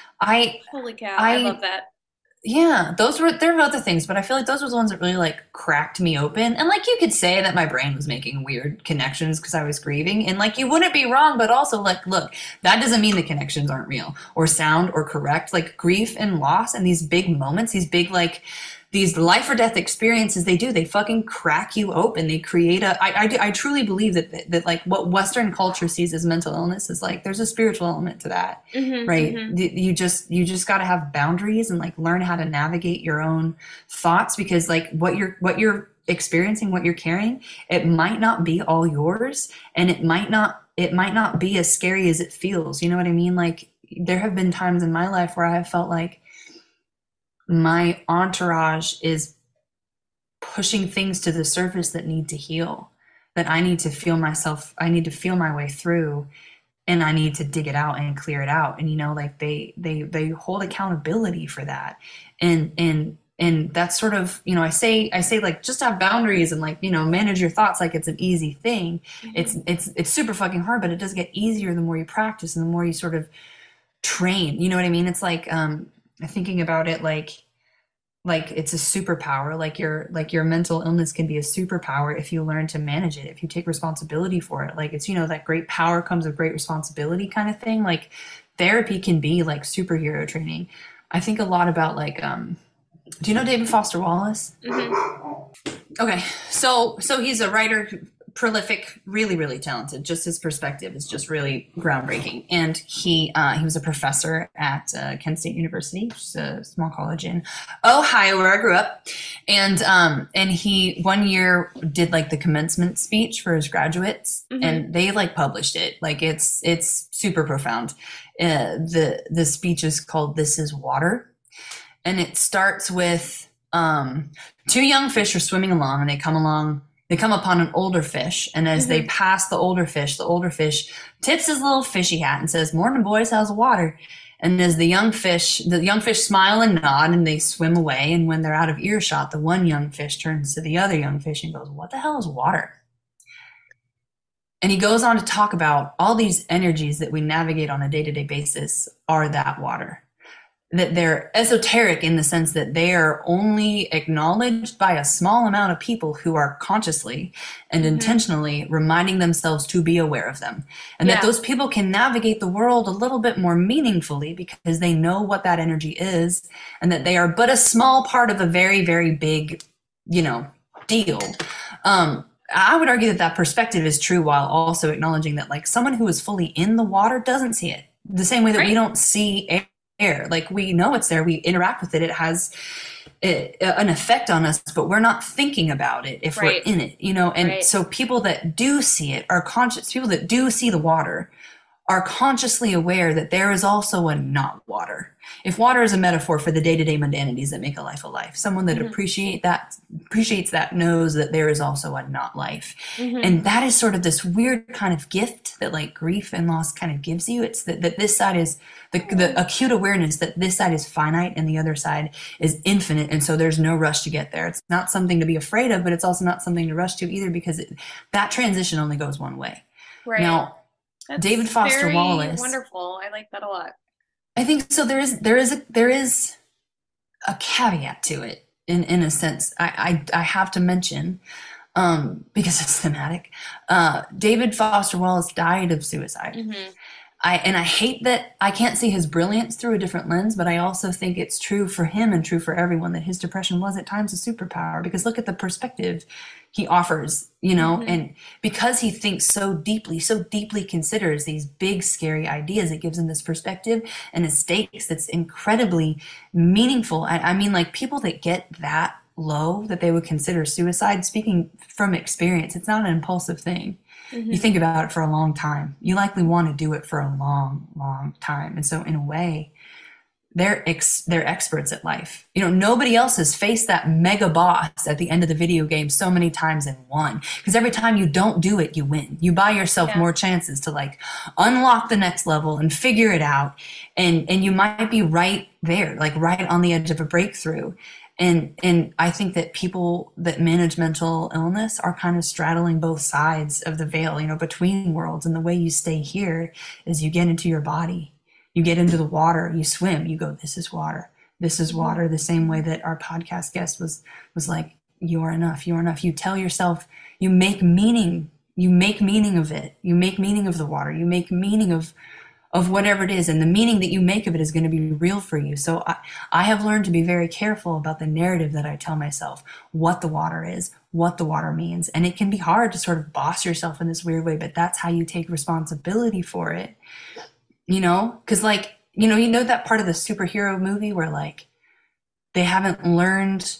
I holy cow, I, I love that. Yeah, those were there were other things, but I feel like those were the ones that really like cracked me open. And like you could say that my brain was making weird connections because I was grieving, and like you wouldn't be wrong, but also like look, that doesn't mean the connections aren't real or sound or correct. Like grief and loss and these big moments, these big like these life or death experiences, they do they fucking crack you open. They create a. I I, do, I truly believe that, that that like what Western culture sees as mental illness is like there's a spiritual element to that, mm-hmm, right? Mm-hmm. You just you just got to have boundaries and like learn how to navigate your own thoughts because like what you're what you're experiencing, what you're carrying, it might not be all yours, and it might not it might not be as scary as it feels. You know what I mean? Like there have been times in my life where I have felt like my entourage is pushing things to the surface that need to heal, that I need to feel myself, I need to feel my way through. and I need to dig it out and clear it out. And, you know, like they, they, they hold accountability for that. And, and, and that's sort of, you know, I say, I say like, just have boundaries and like, you know, manage your thoughts like it's an easy thing. Mm-hmm. It's, it's, it's super fucking hard, but it does get easier the more you practice and the more you sort of train, you know what I mean? It's like, um, thinking about it like, like it's a superpower, like your, like your mental illness can be a superpower if you learn to manage it, if you take responsibility for it. Like it's, you know, that great power comes with great responsibility kind of thing. Like therapy can be like superhero training. I think a lot about like, um, do you know David Foster Wallace? Mm-hmm. Okay. So, so he's a writer, prolific, really, really talented. Just his perspective is just really groundbreaking. And he, uh, he was a professor at uh, Kent State University, which is a small college in Ohio where I grew up. And, um, and he one year did like the commencement speech for his graduates, mm-hmm. and they like published it. Like it's, it's super profound. Uh, the, the speech is called "This is Water." And it starts with um, two young fish are swimming along, and they come along, they come upon an older fish. And as mm-hmm. they pass the older fish, the older fish tips his little fishy hat and says, "Morning, boys, how's the water?" And as the young fish, the young fish smile and nod, and they swim away. And when they're out of earshot, the one young fish turns to the other young fish and goes, "What the hell is water?" And he goes on to talk about all these energies that we navigate on a day-to-day basis are that water. That they're esoteric in the sense that they are only acknowledged by a small amount of people who are consciously and mm-hmm. intentionally reminding themselves to be aware of them. And yeah. that those people can navigate the world a little bit more meaningfully because they know what that energy is, and that they are but a small part of a very, very big, you know, deal. Um, I would argue that that perspective is true while also acknowledging that like someone who is fully in the water doesn't see it the same way that right. we don't see air. Air. Like we know it's there, we interact with it, it has it, an effect on us, but we're not thinking about it if right. we're in it, you know. And right. so people that do see it are conscious, people that do see the water are consciously aware that there is also a not water. If water is a metaphor for the day-to-day mundanities that make a life a life, someone that mm-hmm. appreciate that appreciates that knows that there is also a not life. Mm-hmm. And that is sort of this weird kind of gift that like grief and loss kind of gives you. It's that, that this side is the, the acute awareness that this side is finite and the other side is infinite. And so there's no rush to get there. It's not something to be afraid of, but it's also not something to rush to either, because it, that transition only goes one way. Right. Now, That's David Foster very Wallace. Wonderful. I like that a lot. I think so. There is there is a there is a caveat to it in, in a sense. I, I I have to mention um, because it's thematic. Uh, David Foster Wallace died of suicide. Mm-hmm. I and I hate that I can't see his brilliance through a different lens, but I also think it's true for him and true for everyone that his depression was at times a superpower, because look at the perspective he offers, you know, mm-hmm. and because he thinks so deeply, so deeply considers these big, scary ideas, it gives him this perspective and a stakes that's incredibly meaningful. I, I mean, like people that get that low, that they would consider suicide, speaking from experience, it's not an impulsive thing. Mm-hmm. You think about it for a long time. You likely want to do it for a long, long time. And so in a way, they're ex- they're experts at life. You know, nobody else has faced that mega boss at the end of the video game so many times and won. Because every time you don't do it, you win. You buy yourself yeah. more chances to like unlock the next level and figure it out. And and you might be right there, like right on the edge of a breakthrough. And and I think that people that manage mental illness are kind of straddling both sides of the veil, you know, between worlds. And the way you stay here is you get into your body. You get into the water, you swim, you go, this is water. This is water. The same way that our podcast guest was was like, you are enough, you are enough. You tell yourself, you make meaning, you make meaning of it. You make meaning of the water. You make meaning of of whatever it is, and the meaning that you make of it is going to be real for you. So I, I have learned to be very careful about the narrative that I tell myself, what the water is, what the water means. And it can be hard to sort of boss yourself in this weird way, but that's how you take responsibility for it, you know? Because like, you know, you know that part of the superhero movie where like they haven't learned,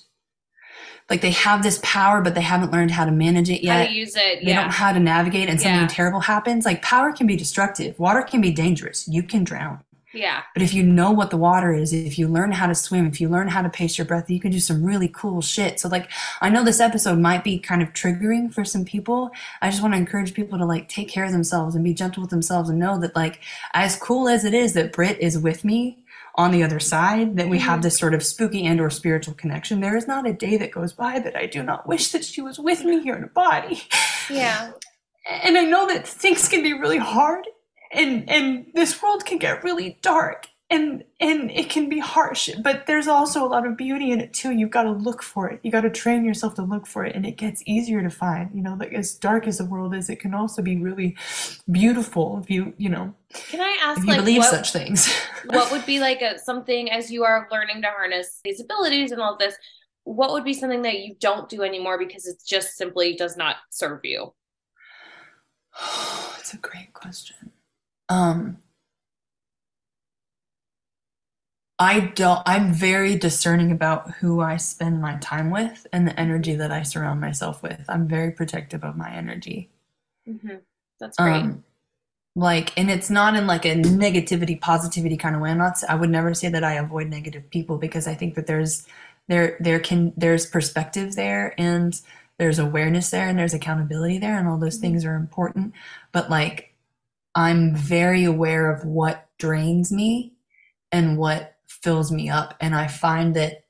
like they have this power, but they haven't learned how to manage it yet. How to use it, They yeah. don't know how to navigate, and something Yeah. terrible happens. Like power can be destructive. Water can be dangerous. You can drown. Yeah. But if you know what the water is, if you learn how to swim, if you learn how to pace your breath, you can do some really cool shit. So like, I know this episode might be kind of triggering for some people. I just want to encourage people to like take care of themselves and be gentle with themselves and know that like, as cool as it is that Britt is with me on the other side, that we mm-hmm. have this sort of spooky and or spiritual connection, there is not a day that goes by that I do not wish that she was with me here in a body. Yeah. And I know that things can be really hard. And and this world can get really dark and and it can be harsh, but there's also a lot of beauty in it too. You've got to look for it. You got to train yourself to look for it, and it gets easier to find. You know, like as dark as the world is, it can also be really beautiful if you you know. Can I ask, if you like, believe what, such things? What would be like a, something as you are learning to harness these abilities and all this? What would be something that you don't do anymore because it just simply does not serve you? That's a great question. Um, I don't, I'm very discerning about who I spend my time with and the energy that I surround myself with. I'm very protective of my energy. Mm-hmm. That's great. Um, like, and it's not in like a negativity, positivity kind of way. I'm not, I would never say that I avoid negative people, because I think that there's, there, there can, there's perspective there, and there's awareness there, and there's accountability there, and all those mm-hmm. things are important. But like, I'm very aware of what drains me and what fills me up. And I find that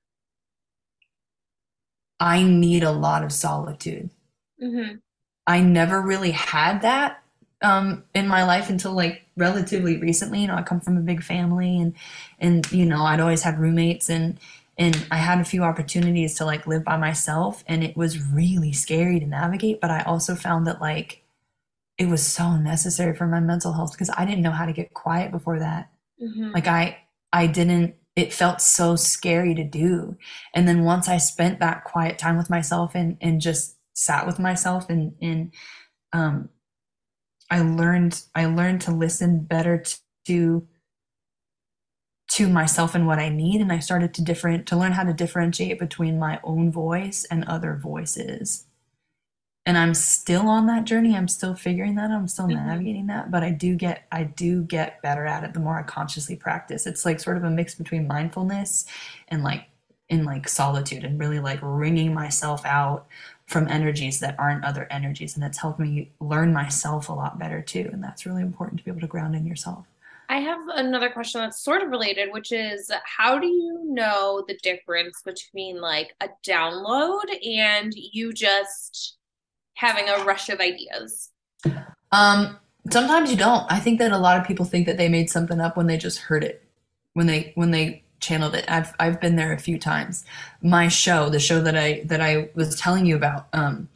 I need a lot of solitude. Mm-hmm. I never really had that um, in my life until like relatively recently. You know, I come from a big family, and, and, you know, I'd always had roommates, and, and I had a few opportunities to like live by myself, and it was really scary to navigate. But I also found that like, it was so necessary for my mental health, because I didn't know how to get quiet before that. Mm-hmm. Like I, I didn't, it felt so scary to do. And then once I spent that quiet time with myself and, and just sat with myself, and, and, um, I learned, I learned to listen better to, to myself and what I need. And I started to different, to learn how to differentiate between my own voice and other voices. And I'm still on that journey. I'm still figuring that. I'm still mm-hmm. navigating that, but I do get, I do get better at it the more I consciously practice. It's like sort of a mix between mindfulness and like, in like solitude, and really like wringing myself out from energies that aren't other energies. And it's helped me learn myself a lot better too. And that's really important, to be able to ground in yourself. I have another question that's sort of related, which is, how do you know the difference between like a download and you just having a rush of ideas? Um, sometimes you don't. I think that a lot of people think that they made something up when they just heard it, when they, when they channeled it. I've, I've been there a few times. My show, the show that I, that I was telling you about, um,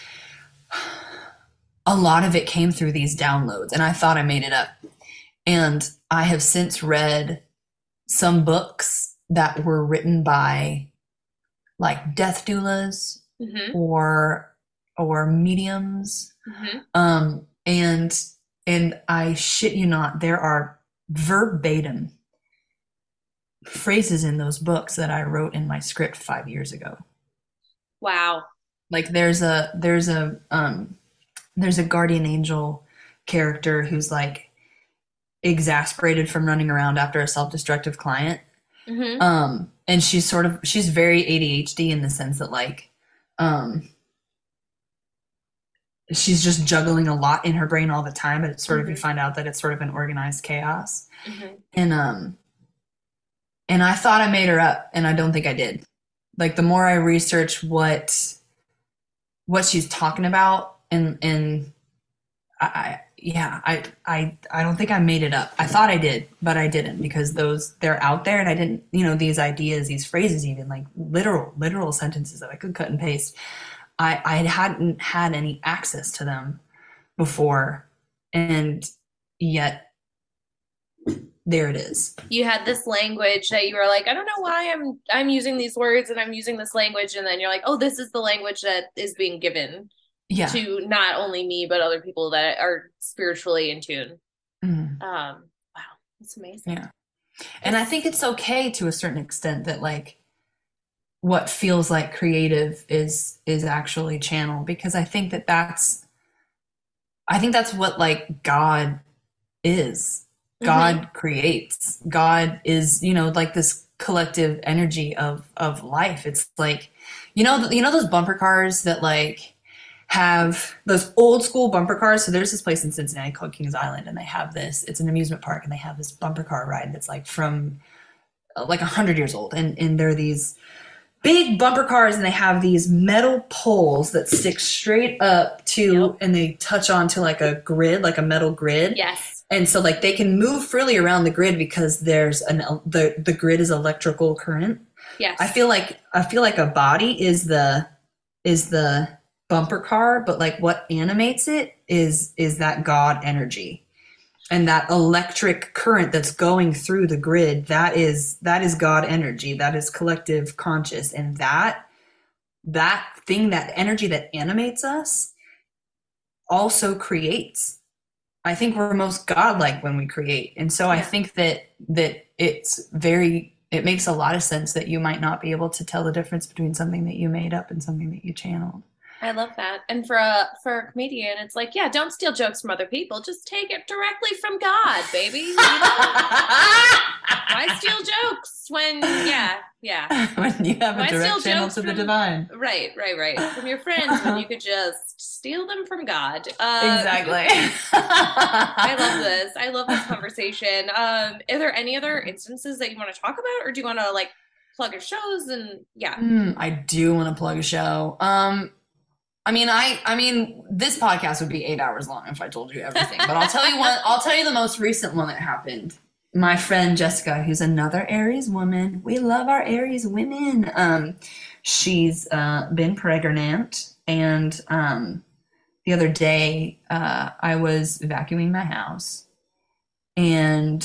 a lot of it came through these downloads, and I thought I made it up. And I have since read some books that were written by like death doulas mm-hmm. or or mediums. Mm-hmm. Um, and, and I shit you not, there are verbatim phrases in those books that I wrote in my script five years ago. Wow. Like there's a, there's a, um, there's a guardian angel character who's like exasperated from running around after a self-destructive client. Mm-hmm. Um, and she's sort of, she's very A D H D in the sense that like, um, she's just juggling a lot in her brain all the time, but it's sort mm-hmm. of, you find out that it's sort of an organized chaos. Mm-hmm. And, um, and I thought I made her up, and I don't think I did. Like the more I research what, what she's talking about, and, and I, I yeah, I, I, I don't think I made it up. I thought I did, but I didn't, because those, they're out there, and I didn't, you know, these ideas, these phrases, even like literal, literal sentences that I could cut and paste. I, I hadn't had any access to them before, and yet there it is. You had this language that you were like, I don't know why I'm I'm using these words and I'm using this language, and then you're like, oh, this is the language that is being given yeah. to not only me but other people that are spiritually in tune. Mm. Um, wow, that's amazing. Yeah, and I think it's okay to a certain extent that like, what feels like creative is is actually channel, because I think that that's I think that's what like God is. God Mm-hmm. creates. God is, you know, like this collective energy of of life. It's like, you know, you know those bumper cars that like have those old school bumper cars. So there's this place in Cincinnati called Kings Island, and they have this. It's an amusement park, and they have this bumper car ride that's like from uh, like a hundred years old, and and they're these big bumper cars, and they have these metal poles that stick straight up to, Yep. and they touch onto like a grid, like a metal grid. Yes. And so like they can move freely around the grid because there's an the the grid is electrical current. Yes. I feel like I feel like a body is the is the bumper car, but like what animates it is is that God energy. And that electric current that's going through the grid, that is that is God energy. That is collective conscious. And that that thing, that energy that animates us also creates. I think we're most godlike when we create. And so I Yeah. think that that it's very it makes a lot of sense that you might not be able to tell the difference between something that you made up and something that you channeled. I love that. And for a for a comedian, it's like, yeah, don't steal jokes from other people. Just take it directly from God, baby. You know? Why steal jokes when yeah, yeah. When you have Why a steal direct channel jokes to the from- divine. Right, right, right. From your friends when you could just steal them from God. Uh, Exactly. I love this. I love this conversation. Um, are there any other instances that you want to talk about, or do you want to like plug your shows and yeah? Mm, I do want to plug a show. Um, I mean, I, I mean, this podcast would be eight hours long if I told you everything. But I'll tell you one. I'll tell you the most recent one that happened. My friend Jessica, who's another Aries woman. We love our Aries women. Um, she's uh, been pregnant, and um, the other day uh, I was vacuuming my house, and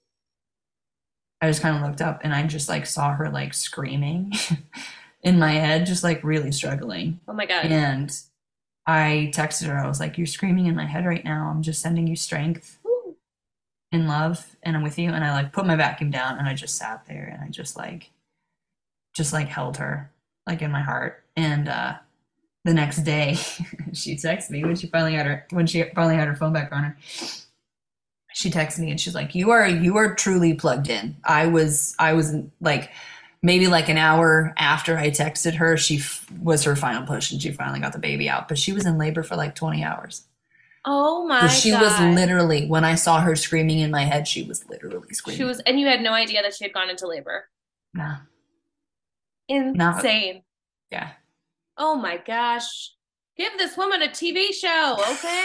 I just kind of looked up, and I just like saw her like screaming in my head, just like really struggling. Oh my God. And I texted her. I was like, "You're screaming in my head right now. I'm just sending you strength Woo. and love, and I'm with you." And I like put my vacuum down, and I just sat there, and I just like, just like held her like in my heart. And uh, the next day, she texted me when she finally had her when she finally had her phone back on her. She texted me, and she's like, "You are you are truly plugged in." I was I was like. Maybe like an hour after I texted her, she f- was her final push, and she finally got the baby out. But she was in labor for like twenty hours. Oh my So she God. was literally, when I saw her screaming in my head, she was literally screaming. She was, and you had no idea that she had gone into labor. Nah. Insane. Yeah. Oh my gosh. Give this woman a T V show, okay?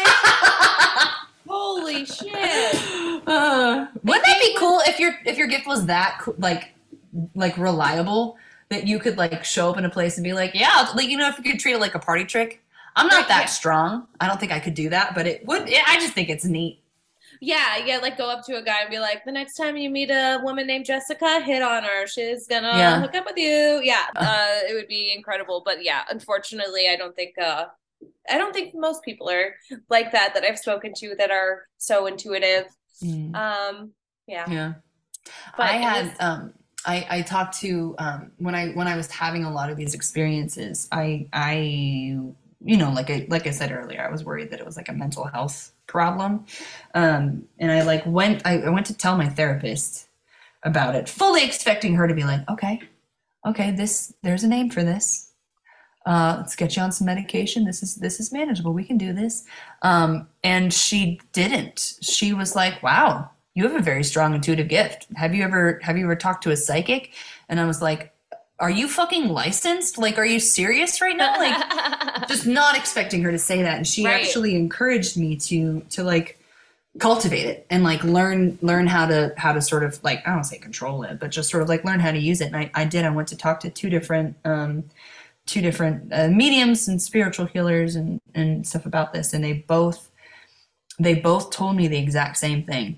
Holy shit. Uh, wouldn't that be cool if your if your gift was that co- like like reliable that you could like show up in a place and be like, yeah, like you know, if you could treat it like a party trick. I'm not Right, that yeah. strong. I don't think I could do that, but it would. I just think it's neat. Yeah, yeah, like go up to a guy and be like, the next time you meet a woman named Jessica, hit on her. She's gonna Yeah. hook up with you. Yeah, uh, it would be incredible. But yeah, unfortunately, I don't think uh, I don't think most people are like that that I've spoken to that are so intuitive. Mm. Um, yeah. Yeah. But I it had was- um I, I talked to um when I when I was having a lot of these experiences, I I you know, like I like I said earlier, I was worried that it was like a mental health problem. Um and I like went I, I went to tell my therapist about it, fully expecting her to be like, okay, okay, this there's a name for this. Uh, let's get you on some medication. This is this is manageable. We can do this. Um, and she didn't. She was like, "Wow, you have a very strong intuitive gift. Have you ever have you ever talked to a psychic?" And I was like, "Are you fucking licensed? Like, are you serious right now?" Like, just not expecting her to say that. And she Right. actually encouraged me to to like cultivate it and like learn learn how to how to sort of like, I don't say control it, but just sort of like learn how to use it. And I, I did. I went to talk to two different um, two different uh, mediums and spiritual healers and, and stuff about this. And they both, they both told me the exact same thing.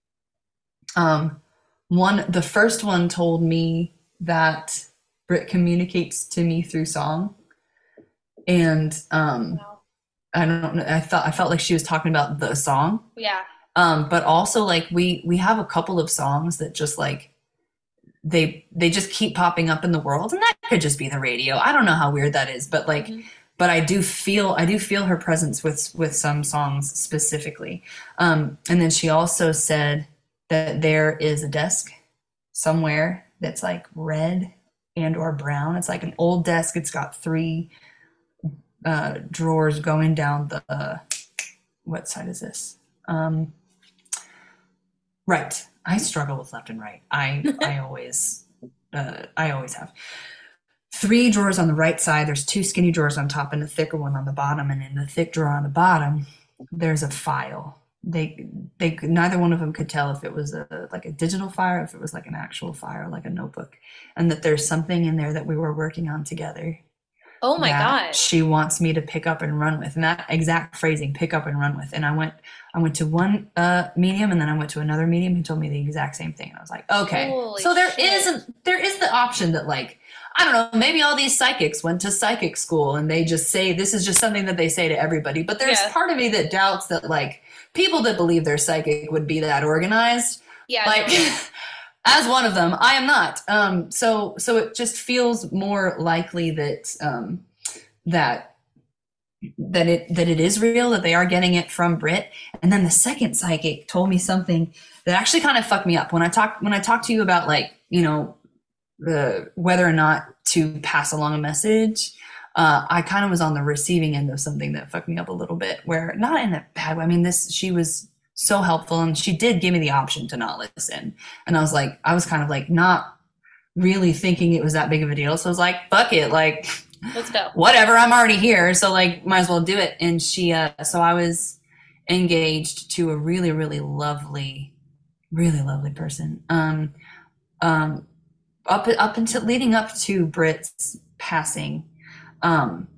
Um, one, the first one told me that Brit communicates to me through song. And, um, Wow. I don't know, I thought, I felt like she was talking about the song. Yeah. Um, but also like we, we have a couple of songs that just like, they they just keep popping up in the world, and that could just be the radio. I don't know how weird that is, but like, Mhm. but I do feel I do feel her presence with with some songs specifically. Um, and then she also said that there is a desk somewhere that's like red and or brown. It's like an old desk. It's got three uh, drawers going down the, uh, what side is this? Um, right. I struggle with left and right. I, I always, uh, I always have. Three drawers on the right side. There's two skinny drawers on top and a thicker one on the bottom. And in the thick drawer on the bottom, there's a file. They, they, neither one of them could tell if it was a, like a digital file, or if it was like an actual file, like a notebook, and that there's something in there that we were working on together. Oh my gosh. She wants me to pick up and run with, and that exact phrasing, pick up and run with. And I went, I went to one uh, medium, and then I went to another medium who told me the exact same thing. And I was like, okay. Holy so there shit. is, a, there is the option that like, I don't know, maybe all these psychics went to psychic school and they just say, this is just something that they say to everybody. But there's Yeah. part of me that doubts that like people that believe they're psychic would be that organized. Yeah. Like, no. as one of them, I am not. Um, so, so it just feels more likely that, um, that, that it, that it is real, that they are getting it from Britt. And then the second psychic told me something that actually kind of fucked me up when I talked, when I talked to you about like, you know, the, whether or not to pass along a message. Uh, I kind of was on the receiving end of something that fucked me up a little bit, where not in a bad way. I mean, this, she was so helpful and she did give me the option to not listen. And I was like, I was kind of like not really thinking it was that big of a deal. So I was like, fuck it. Like, Let's go. whatever, I'm already here. So like, might as well do it. And she, uh, so I was engaged to a really, really lovely, really lovely person. Um, um, up, up until leading up to Britt's passing. Um,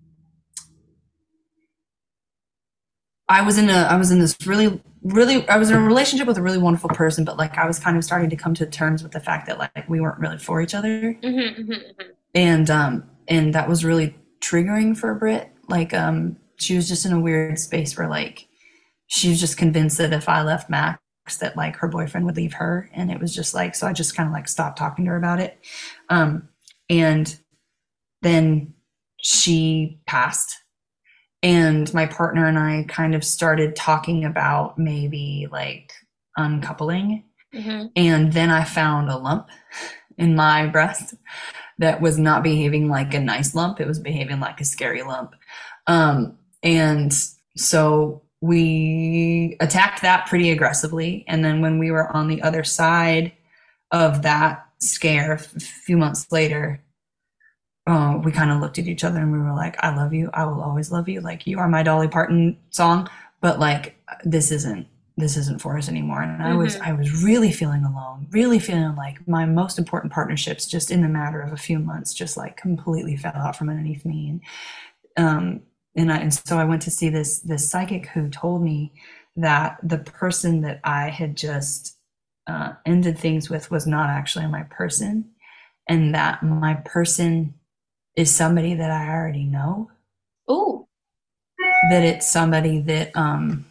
I was in a, I was in this really, really, I was in a relationship with a really wonderful person, but like, I was kind of starting to come to terms with the fact that like, we weren't really for each other. Mm-hmm, mm-hmm, mm-hmm. And, um, and that was really triggering for Britt. Like, um, she was just in a weird space where like, she was just convinced that if I left Max, that like her boyfriend would leave her. And it was just like, so I just kind of like stopped talking to her about it. Um, and then she passed, and my partner and I kind of started talking about maybe like uncoupling. Mm-hmm. And then I found a lump in my breast that was not behaving like a nice lump. It was behaving like a scary lump. Um, and so we attacked that pretty aggressively. And then when we were on the other side of that scare, a few months later, Uh, we kind of looked at each other and we were like, I love you. I will always love you. Like, you are my Dolly Parton song, but like, this isn't, this isn't for us anymore. And I mm-hmm. was, I was really feeling alone, really feeling like my most important partnerships just in the matter of a few months, just like completely fell out from underneath me. And, um, and I, and so I went to see this, this psychic who told me that the person that I had just, uh, ended things with was not actually my person, and that my person is somebody that I already know. Ooh. That it's somebody that um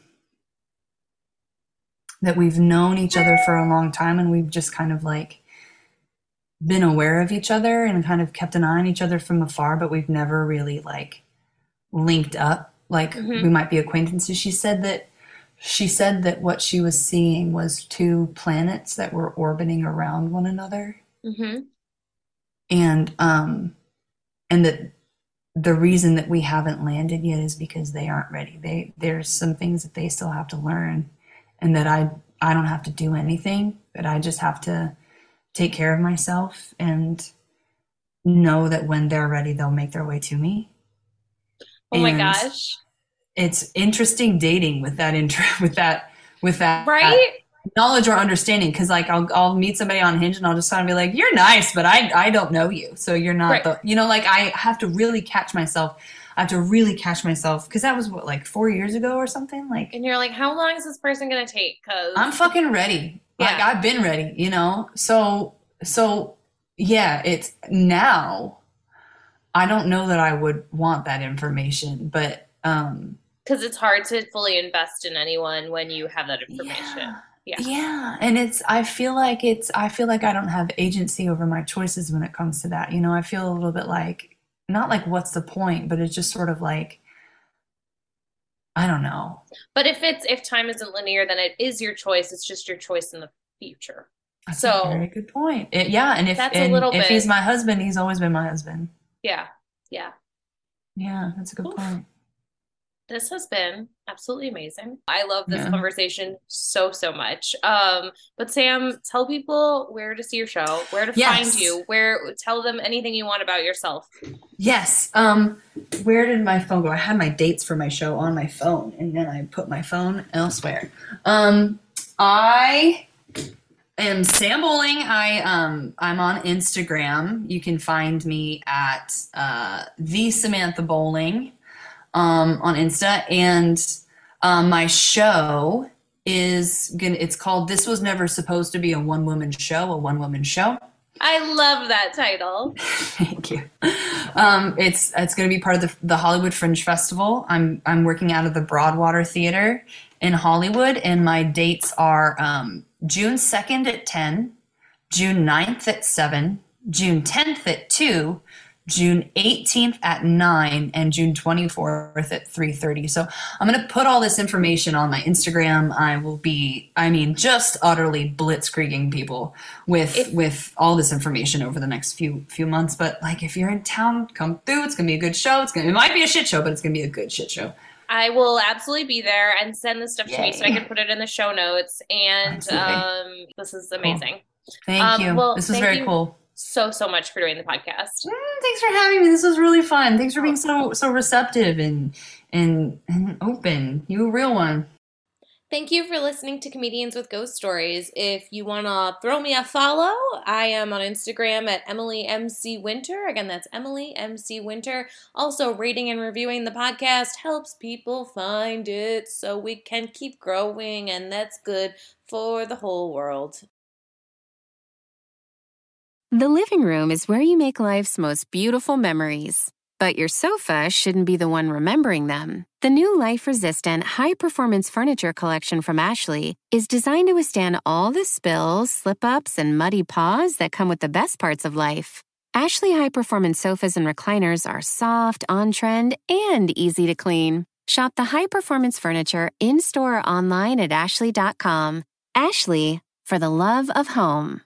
that we've known each other for a long time, and we've just kind of like been aware of each other and kind of kept an eye on each other from afar, but we've never really like linked up. Like mm-hmm. we might be acquaintances. She said that she said that what she was seeing was two planets that were orbiting around one another. Mm-hmm. And um And that the reason that we haven't landed yet is because they aren't ready. They, there's some things that they still have to learn, and that I, I don't have to do anything, but I just have to take care of myself and know that when they're ready, they'll make their way to me. Oh my and gosh. It's interesting dating with that, int- with that, with that. Right? knowledge or understanding, because like I'll I'll meet somebody on Hinge and I'll just kind of be like, you're nice, but I I don't know you, so you're not right. the you know like I have to really catch myself. I have to really catch myself, because that was what, like four years ago or something. Like, and you're like, how long is this person gonna take? Because I'm fucking ready. Yeah. Like I've been ready, you know. So so yeah, it's now. I don't know that I would want that information, but um, because it's hard to fully invest in anyone when you have that information. Yeah. Yeah. Yeah. And it's, I feel like it's, I feel like I don't have agency over my choices when it comes to that. You know, I feel a little bit like, not like, what's the point, but it's just sort of like, I don't know. But if it's if time isn't linear, then it is your choice. It's just your choice in the future. That's so a very good point. It, yeah, and if that's a and little if bit, he's my husband, he's always been my husband. yeah, yeah. Yeah, that's a good Oof. point. This has been absolutely amazing. I love this Yeah. conversation so, so much. Um, but Sam, tell people where to see your show, where to Yes. find you, where tell them anything you want about yourself. Yes. Um, where did my phone go? I had my dates for my show on my phone, and then I put my phone elsewhere. Um, I am Sam Bowling. I um, I'm on Instagram. You can find me at uh, the Samantha Bowling. Um, on Insta, and um, my show is gonna. It's called "This Was Never Supposed to Be a One Woman Show." A one woman show. I love that title. Thank you. Um, it's it's going to be part of the the Hollywood Fringe Festival. I'm I'm working out of the Broadwater Theater in Hollywood, and my dates are um, June second at ten, June ninth at seven, June tenth at two. June eighteenth at nine, and June twenty-fourth at three thirty. So I'm going to put all this information on my Instagram. I will be, I mean, just utterly blitzkrieging people with If- with all this information over the next few few months. But like, if you're in town, come through. It's going to be a good show. It's going to, it might be a shit show, but it's going to be a good shit show. I will absolutely be there and send this stuff to me so I Yay. can put it in the show notes. And Absolutely. um, this is amazing. Thank Um, you. well, This was thank very you cool. so, so much for doing the podcast. Mm, thanks for having me. This was really fun. Thanks for being so so receptive and and and open. You a real one. Thank you for listening to Comedians with Ghost Stories. If you want to throw me a follow, I am on Instagram at Emily M C Winter. Again, that's Emily M C Winter. Also, rating and reviewing the podcast helps people find it so we can keep growing, and that's good for the whole world. The living room is where you make life's most beautiful memories. But your sofa shouldn't be the one remembering them. The new life-resistant, high-performance furniture collection from Ashley is designed to withstand all the spills, slip-ups, and muddy paws that come with the best parts of life. Ashley high-performance sofas and recliners are soft, on-trend, and easy to clean. Shop the high-performance furniture in-store or online at ashley dot com. Ashley, for the love of home.